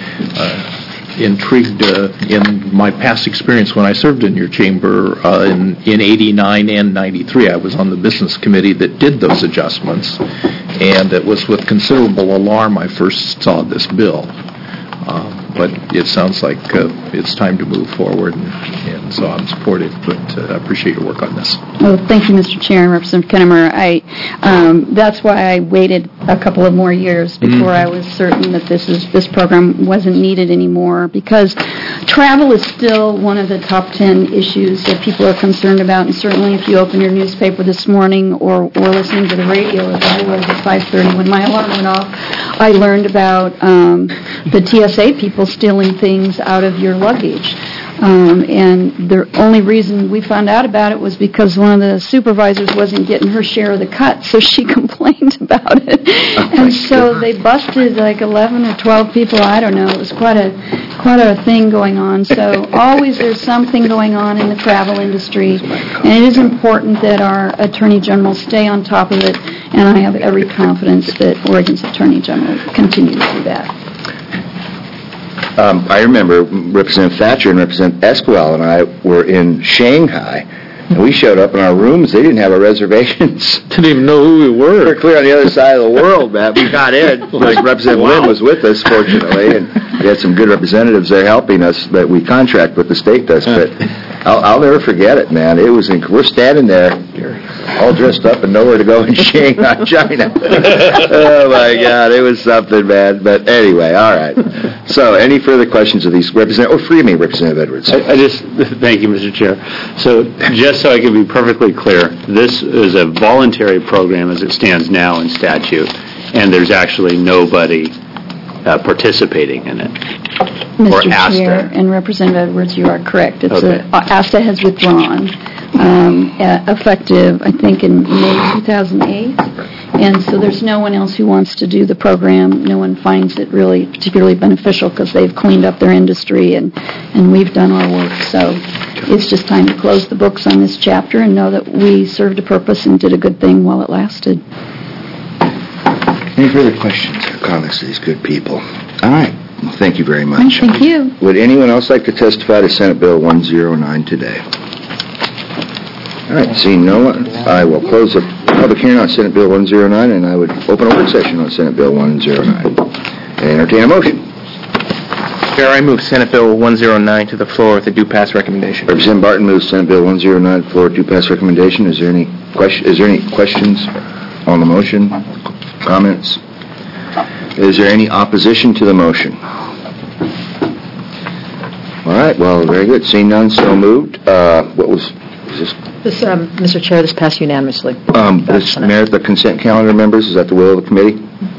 intrigued in my past experience when I served in your chamber in 89 and 93. I was on the business committee that did those adjustments, and it was with considerable alarm I first saw this bill. But it sounds like it's time to move forward, and so I'm supportive, but I appreciate your work on this. Well, thank you, Mr. Chair and Representative Kennemer. That's why I waited a couple of more years before I was certain that this program wasn't needed anymore, because travel is still one of the top 10 issues that people are concerned about, and certainly if you open your newspaper this morning or listening to the radio, as I was at 5:30 when my alarm went off, I learned about the TSA people stealing things out of your luggage. And the only reason we found out about it was because one of the supervisors wasn't getting her share of the cut, so she complained about it. And so they busted like 11 or 12 people, I don't know. It was quite a thing going on. So always there's something going on in the travel industry, and it is important that our Attorney General stay on top of it, and I have every confidence that Oregon's Attorney General will continue to do that. I remember Representative Thatcher and Representative Esquivel and I were in Shanghai, and we showed up in our rooms. They didn't have our reservations. Didn't even know who we were. We're clear on the other side of the world, man. We got in. Representative Lynn was with us, fortunately, and we had some good representatives there helping us that we contract with, the state does. But I'll never forget it, man. It was we're standing there, all dressed up and nowhere to go in Shanghai, China. Oh my God, it was something, man. But anyway, all right. So, any further questions of these representatives? Oh, forgive me, Representative Edwards. Thank you, Mr. Chair. So, just so I can be perfectly clear, this is a voluntary program as it stands now in statute, and there's actually nobody participating in it. Mr. Chair and Representative Edwards, you are correct. It's ASTA has withdrawn, effective, I think, in May 2008. And so there's no one else who wants to do the program. No one finds it really particularly beneficial because they've cleaned up their industry and we've done our work. So it's just time to close the books on this chapter and know that we served a purpose and did a good thing while it lasted. Any further questions or comments to these good people? All right. Well, thank you very much. Thank you. Would anyone else like to testify to Senate Bill 109 today? All right. Seeing no one, I will close the public hearing on Senate Bill 109, and I would open a work session on Senate Bill 109. And entertain a motion. Chair, I move Senate Bill 109 to the floor with a due pass recommendation. Representative Barton moves Senate Bill 109 for due pass recommendation. Is there any questions on the motion? Comments? Is there any opposition to the motion? All right, well, very good. Seeing none, so moved. What was this? Mr. Chair, this passed unanimously. This merit the consent calendar, members? Is that the will of the committee?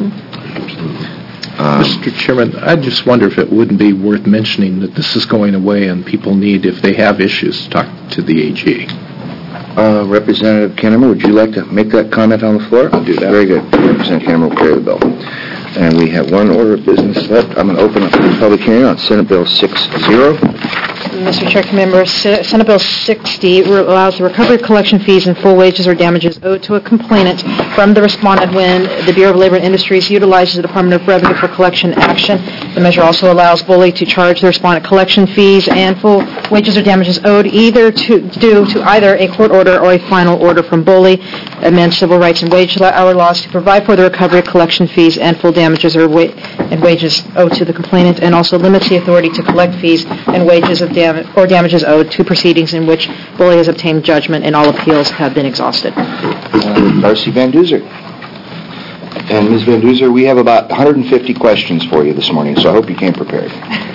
Mr. Chairman, I just wonder if it wouldn't be worth mentioning that this is going away and people need, if they have issues, to talk to the AG. Representative Kinnaman, would you like to make that comment on the floor? I'll do that. Very good. Representative Kinnaman will carry the bill. And we have one order of business left. I'm going to open up the public hearing on Senate Bill 60. Mr. Chair, members, Senate Bill 60 allows the recovery of collection fees and full wages or damages owed to a complainant from the respondent when the Bureau of Labor and Industries utilizes the Department of Revenue for collection action. The measure also allows BOLI to charge the respondent collection fees and full wages or damages owed due to either a court order or a final order from BOLI, amend civil rights and wage hour laws to provide for the recovery of collection fees and full damages and wages owed to the complainant, and also limits the authority to collect fees and wages or damages owed to proceedings in which BOLI has obtained judgment and all appeals have been exhausted. Darcy Van Duzer. And Ms. Van Duzer, we have about 150 questions for you this morning, so I hope you came prepared.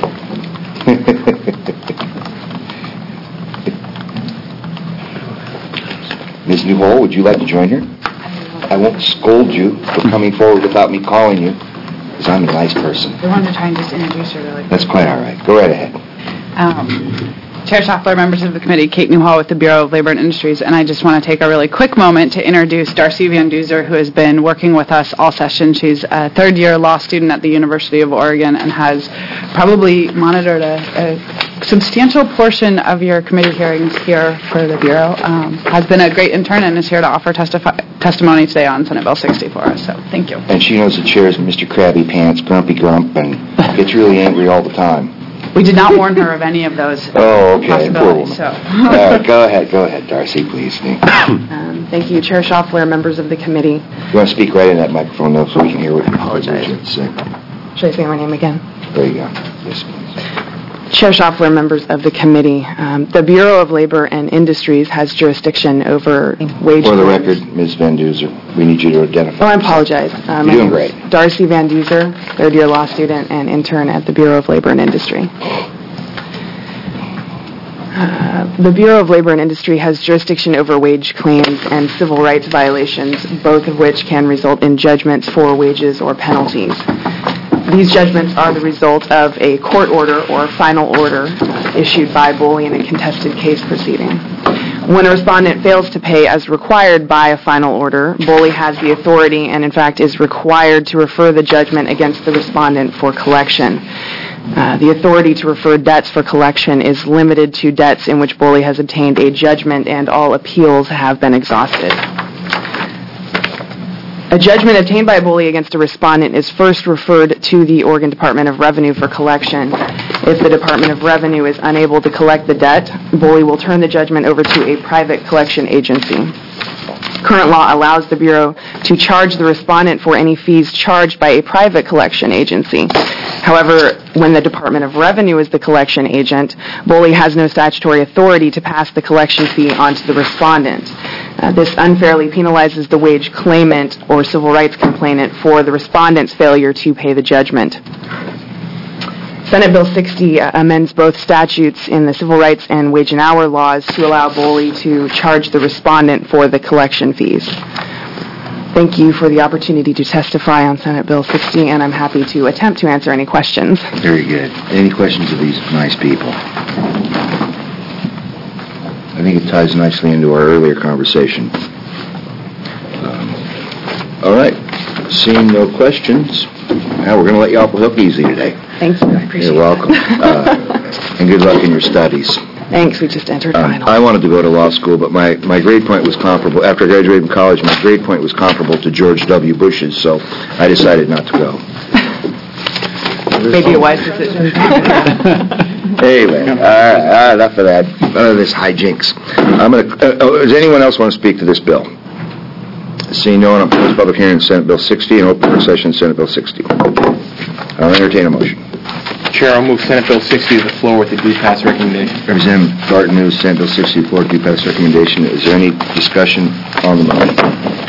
Ms. Newhall, would you like to join her? I won't scold you for coming forward without me calling you, because I'm a nice person. I wanted to try and just introduce her really quick. That's quite all right. Go right ahead. Chair Schaffler, members of the committee, Kate Newhall with the Bureau of Labor and Industries, and I just want to take a really quick moment to introduce Darcy Van Duzer, who has been working with us all session. She's a third-year law student at the University of Oregon and has probably monitored a substantial portion of your committee hearings here for the Bureau. Has been a great intern and is here to offer testimony today on Senate Bill 60 for us, so thank you. And she knows the chairs, Mr. Krabby Pants, Grumpy Grump, and gets really angry all the time. We did not warn her of any of those possibilities. So. Go ahead, Darcy, please. Thank you, Chair Schaffler, members of the committee. You want to speak right in that microphone, though, so we can hear what you have to say. Should I say my name again? There you go. Yes, please. Chair Schaffler, members of the committee, the Bureau of Labor and Industries has jurisdiction over wage... For the record, Ms. Van Duzer, we need you to identify. Oh, I apologize. You're doing great. Darcy Van Duzer, third-year law student and intern at the Bureau of Labor and Industry. The Bureau of Labor and Industry has jurisdiction over wage claims and civil rights violations, both of which can result in judgments for wages or penalties. These judgments are the result of a court order or final order issued by BOLI in a contested case proceeding. When a respondent fails to pay as required by a final order, BOLI has the authority and, in fact, is required to refer the judgment against the respondent for collection. The authority to refer debts for collection is limited to debts in which BOLI has obtained a judgment and all appeals have been exhausted. A judgment obtained by BOLI against a respondent is first referred to the Oregon Department of Revenue for collection. If the Department of Revenue is unable to collect the debt, BOLI will turn the judgment over to a private collection agency. Current law allows the Bureau to charge the respondent for any fees charged by a private collection agency. However, when the Department of Revenue is the collection agent, BOLI has no statutory authority to pass the collection fee onto the respondent. This unfairly penalizes the wage claimant or civil rights complainant for the respondent's failure to pay the judgment. Senate Bill 60 amends both statutes in the civil rights and wage and hour laws to allow BOLI to charge the respondent for the collection fees. Thank you for the opportunity to testify on Senate Bill 60, and I'm happy to attempt to answer any questions. Very good. Any questions of these nice people? I think it ties nicely into our earlier conversation. All right. Seeing no questions, now we're going to let you off the hook easy today. Thank you. I appreciate You're welcome. And good luck in your studies. Thanks. We just entered final. I wanted to go to law school, but my grade point was comparable. After I graduated from college, my grade point was comparable to George W. Bush's, so I decided not to go. Maybe a wise decision. Anyway, enough of that. None of this hijinks. Does anyone else want to speak to this bill? Seeing no one, I'll close public hearing on Senate Bill 60 and open for session Senate Bill 60. I'll entertain a motion. Chair, I'll move Senate Bill 60 to the floor with a due pass recommendation. Representative Barton moves Senate Bill 64 due pass recommendation. Is there any discussion on the motion?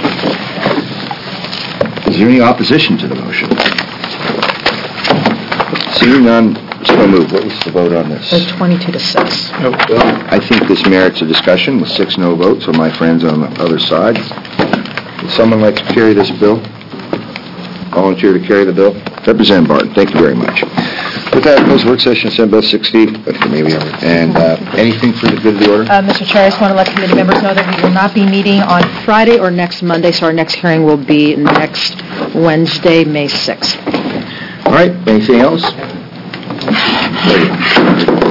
Is there any opposition to the motion? Seeing none, so moved. What was the vote on this? It was 22 to 6. Well, I think this merits a discussion with 6 no votes of my friends on the other side. Would someone like to carry this bill? Volunteer to carry the bill? Representative Barton, thank you very much. With that, close work session, Senate Bill 60, and anything for the good of the order? Mr. Chair, I just want to let committee members know that we will not be meeting on Friday or next Monday, so our next hearing will be next Wednesday, May 6th. All right, anything else?